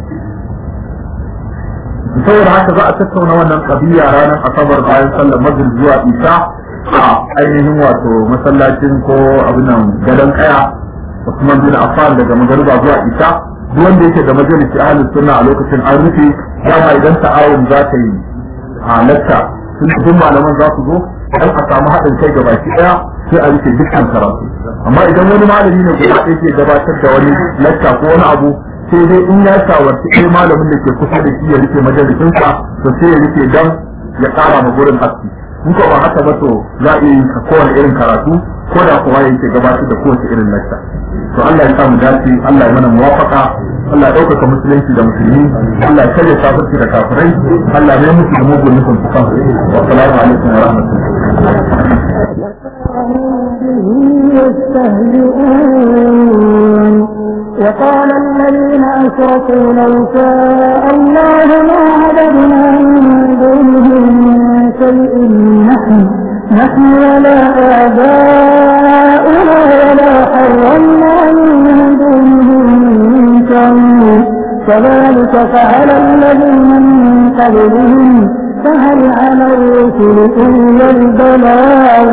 Saboda haka za a tattauna wannan ƙabiya ranar Asabar bayan sallar Maghrib zuwa Isha a ainihin wato masallacin ko abin nan gadon kaya Usman bin Affan daga magariba zuwa Isha. Duk wanda yake da majalisi ahlus sunna a lokacin an rufe, dama idan ta'awun za ta yi a lakka sun duk malaman za su zo dan a samu haɗin kai gaba ki daya sai a rufe dukkan karatu. Amma idan wani malami ne guda ɗaya ke gabatar da wani lakka ko wani abu, sai dai in ya shawarci ɗaya malamin da ke kusa da shi ya rufe majalisinsa to sai ya rufe dan ya ƙara ma gurin haske. In ko ba haka ba to za a iya yin kowane irin karatu ko da kowa yake gabatar da kowace irin lakka. To Allah ya samu dace, Allah ya mana muwafaka, Allah ya ɗaukaka musulunci da musulmi, Allah ya karya kafirci da kafirai, Allah ya musu da mugun nufin su kan. Wassalamu alaikum wa rahmatullahi. وقال الذين أشركوا لو شاء الله ما عبدنا من دونه من شيء نحن نحن ولا آباؤنا ولا حرمنا من دونه من شيء كذلك فعل الذين من قبلهم فهل على الرسل إلا البلاغ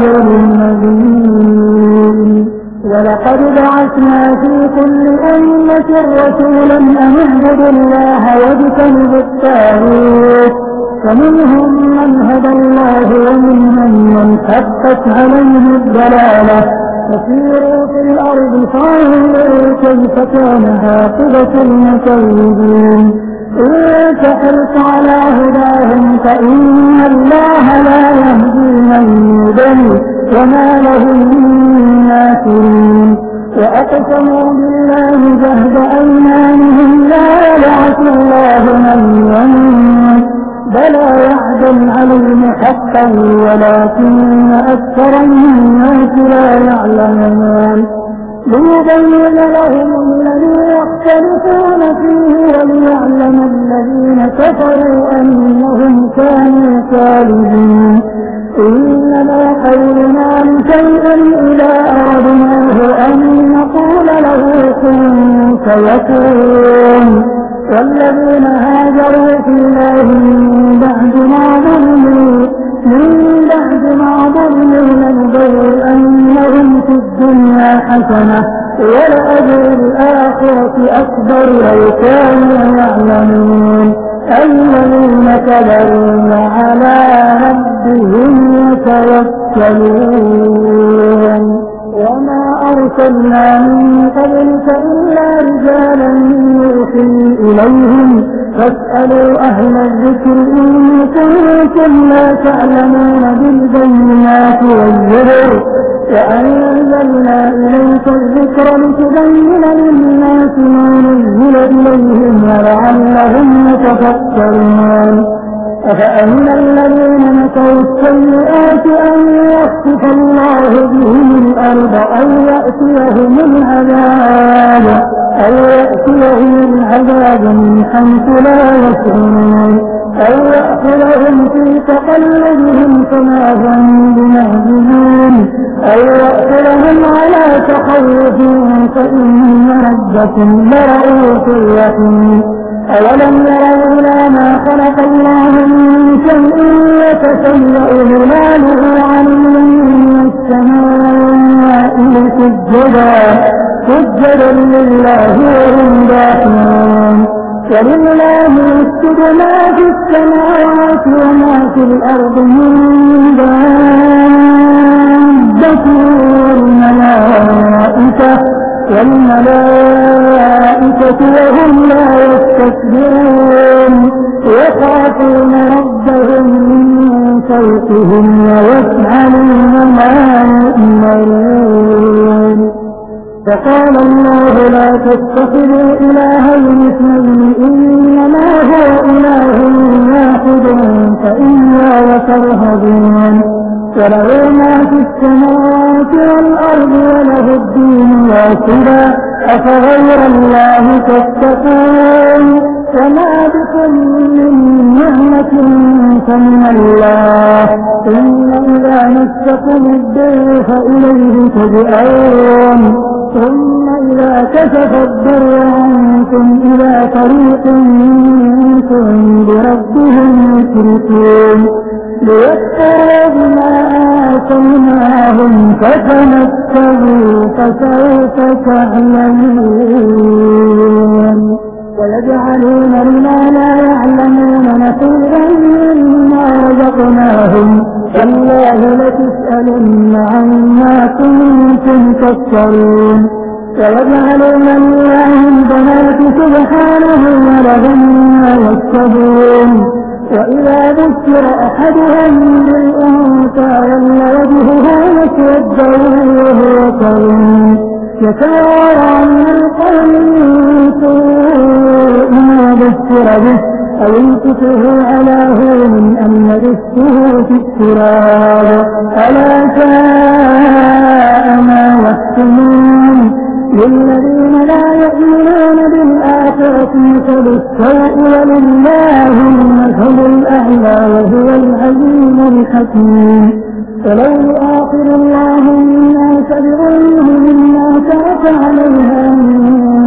المبين ولقد بعثنا في كل أمة رسولا أن اعبدوا الله واجتنبوا الطاغوت فمنهم من هدى الله ومنهم من حقت عليه الضلالة فسيروا في الأرض فانظروا كيف كان عاقبة المكذبين إن تحرص على هداهم فإن الله لا يهدي من يضل وما لهم من ناصرين وأقسموا بالله جهد أيمانهم لا يبعث الله من يموت بلى وعدا عليهم حقا ولكن أكثر الناس لا يعلمون ليبين لهم الذي يختلفون فيه وليعلم الذين كفروا أنهم كانوا كاذبين إنما قولنا لشيء إذا أردناه أن نقول له كن فيكون والذين هاجروا في الله من بعد ما ظلموا من بعد ما ظلموا لنبوئنهم في الدنيا حسنة ولأجر الآخرة أكبر لو كانوا يعلمون الذين كبروا على ربهم يتوكلون وما أرسلنا من قبلك إلا رجالا يوحي إليهم فاسألوا أهل الذكر إن كنتم لا تعلمون بالبينات والزبر وأنزلنا إليك الذكر لتبين للناس ما نزل إليهم ولعلهم يتفكرون أفأمن الذين مكروا السيئات أن يخسف الله بهم الأرض أو يأتيهم العذاب أو يأتيهم العذاب من حيث لا يشعرون أو يأخذهم في تقلبهم فما هم بمعجزين أو يأخذهم على تخوف فإن ربكم لرؤوف رحيم أولم يروا إلى ما خلق الله من شيء يتسيأ ظلاله عن السماء سجدا سجدا لله وهم داخلون ولله يسجد ما في السماوات وما في الأرض من دابة والملائكة والملائكة وهم لا يستكبرون يخافون ربهم من فوقهم ويفعلون ما يؤمرون فقال الله لا تتخذوا إلهين اثنين إنما هو إله واحد فإياي فارهبون وله ما في السماوات والأرض وله الدين واصبا أفغير الله تتقون وما بكم من نعمة فمن الله إن إذا مسكم الضر فإليه تجأرون ثم إذا كشف الضر عنكم إذا فريق منكم بربهم يشركون ليكفروا بما آتيناهم فتمتعوا فسوف تعلمون ويجعلون لما لا يعلمون نصيبا مما رزقناهم تالله لتسألن عما كنتم تفترون ويجعلون لله البنات سبحانه ولهم ما يكسبون وإذا ذكر أحدهم بالأنثى ظل وجهه مسودا وهو كظيم يتوارى من القوم من سوء ما ذكر به أو يمسكه على هون أم يدسه في التراب ألا ساء ما يحكمون للذين لا يؤمنون بالآخرة مثل السوء ولله المثل الأعلى وهو العليم الحكيم. ولو يؤاخذ الله الناس بظلمهم ما ترك عليها من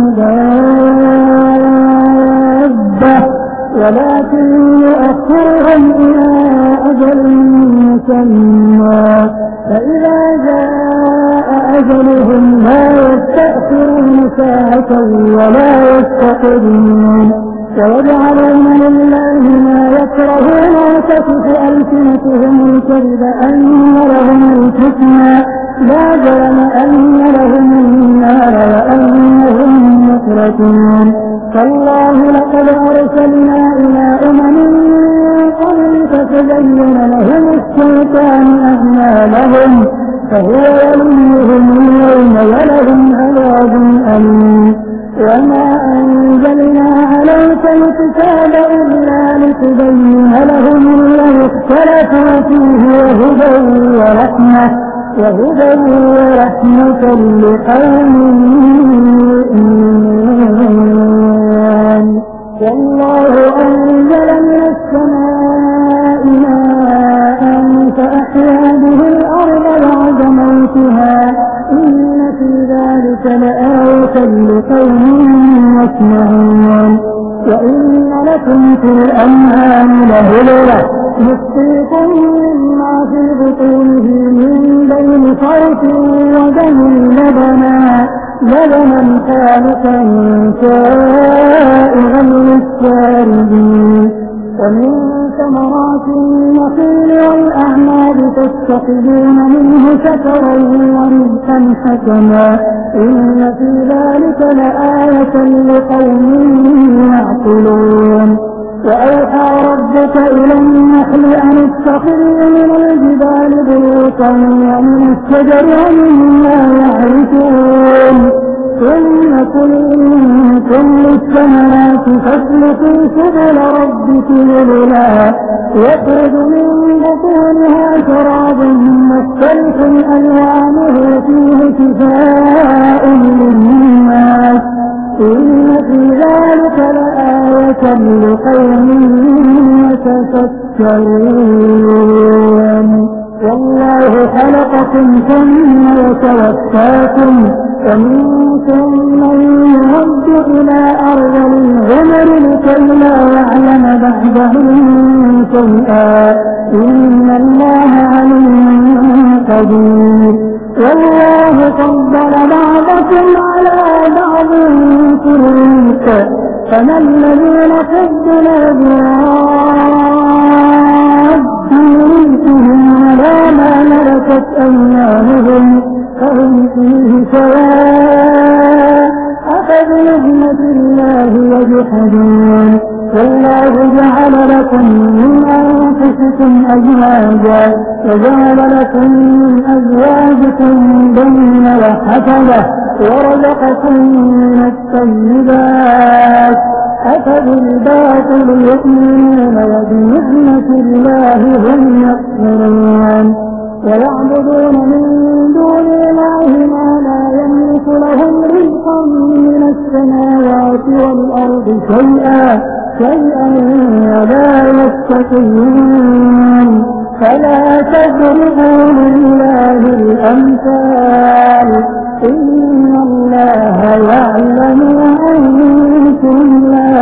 دابة ولكن يؤخرهم إلى أجل مسمى فإذا جاء أجلهم لا يستأخرون ساعة ولا يستقدمون. ويجعلون لله ما يكرهون وتصف ألسنتهم الكذب أن لهم الحسنى لا جرم أن لهم النار وأنهم مفرطون. فالله لقد أرسلنا إلى أمم من قبلك فزين لهم الشيطان أعمالهم فهو وليهم اليوم ولهم عذاب أليم. وما أنزلنا عليك الكتاب إلا لتبين لهم الذي اختلفوا فيه وهدى ورحمة وهدى ورحمة لقوم يؤمنون. والله أنزل من السماء ماء فأحيا به الأرض بعد موتها إن في ذلك لآية لقوم يسمعون. وإن لكم في الأنعام لعبرة نسقيكم مما في بطونه من بين فرث ودم لبنا لبنا خالصا سائغا للشاربين. ومن ثمرات النخيل والأعناب تتخذون منه سكرا ورزقا حسنا إن في ذلك لآية لقوم يعقلون. وأوحى ربك إلى النحل أن اتخذي من الجبال بيوتا ومن الشجر ومما يعرشون ثم كلوا من كل الثمرات فاسلكي سبل ربك ذللا يخرج من بطونها شراب مختلف ألوانه فيه شفاء للناس إن في ذلك لآية لقوم يتفكرون. والله خلقكم ثم يتوفاكم ومنكم من يرد إلى أرذل العمر لكي لا يعلم بعد علم شيئا إن الله عليم قدير. والله فضل بعضكم على بعض في الرزق فما الذين فضلوا براد رزقهم ولا ما ملكت أيمانهم فهم فيه سواء أفبنعمة الله يجحدون. والله جعل لكم من أنفسكم أزواجا وجعل لكم من أزواجكم بنين وحفظة ورزقكم من الطيبات أفبالباطل يؤمنون وبنعمة الله هم يكفرون. ويعبدون من دون الله ما لا يملك لهم رزقا من السماوات والأرض شيئا شيئا ولا يستطيعون. فلا تضربوا لله الأمثال إن الله يعلم وأنتم لا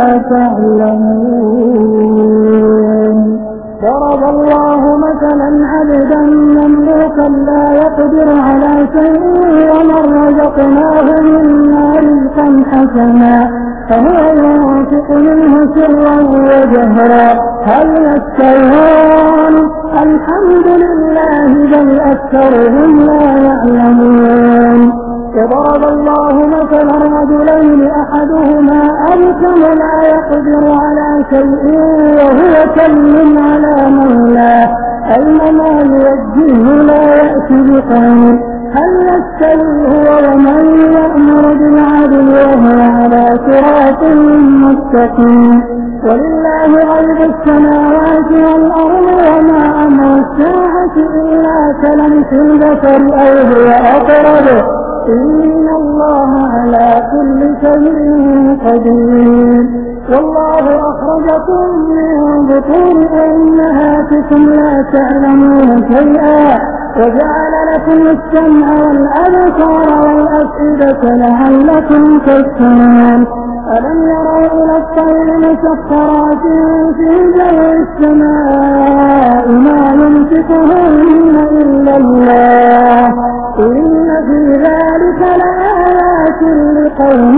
تعلمون. ضرب الله مثلا عبدا مملوكا لا يقدر على شيء ومن رزقناه منا رزقا حسنا فهو ينفق منه سرا وجهرا هل يستوون الحمد لله بل أكثرهم لا يعلمون. وضرب الله مثلا رجلين أحدهما أبكم لا يقدر على شيء وهو كل على مولاه أينما يوجهه لا يأتي بخير هل يستوي هو ومن يأمر بالعدل وهو على صراط مستقيم. ولله غيب السماوات والأرض وما أمر الساعة إلا كلمح البصر أو هو أقرب إن الله على كل شيء قدير. والله أخرجكم من بطون أمهاتكم لا تعلمون شيئا وجعل لكم السمع والأبصار والأفئدة لعلكم تشكرون. ألم يروا إلى الطير مسخرات في جو السماء ما يمسكهن إلا الله إن في ذلك لآيات لقوم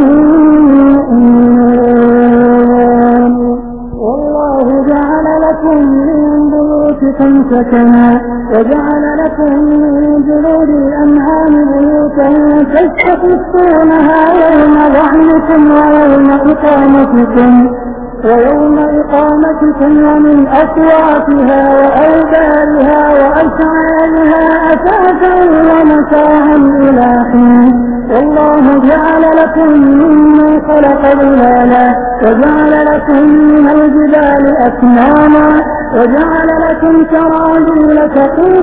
يؤمنون. والله جعل لكم من بيوتكم سكنا وجعل لكم من جلود الأنعام بيوتا تستخفونها يوم ظعنكم ويوم إقامتكم ويوم إقامتكم ومن أصواتها وأوبارها وأشعارها أثاثا ومتاعا إلى حين. والله جعل لكم مما خلق ظلالا وجعل لكم من الجبال أكنانا وجعل لكم سرابيل تقوم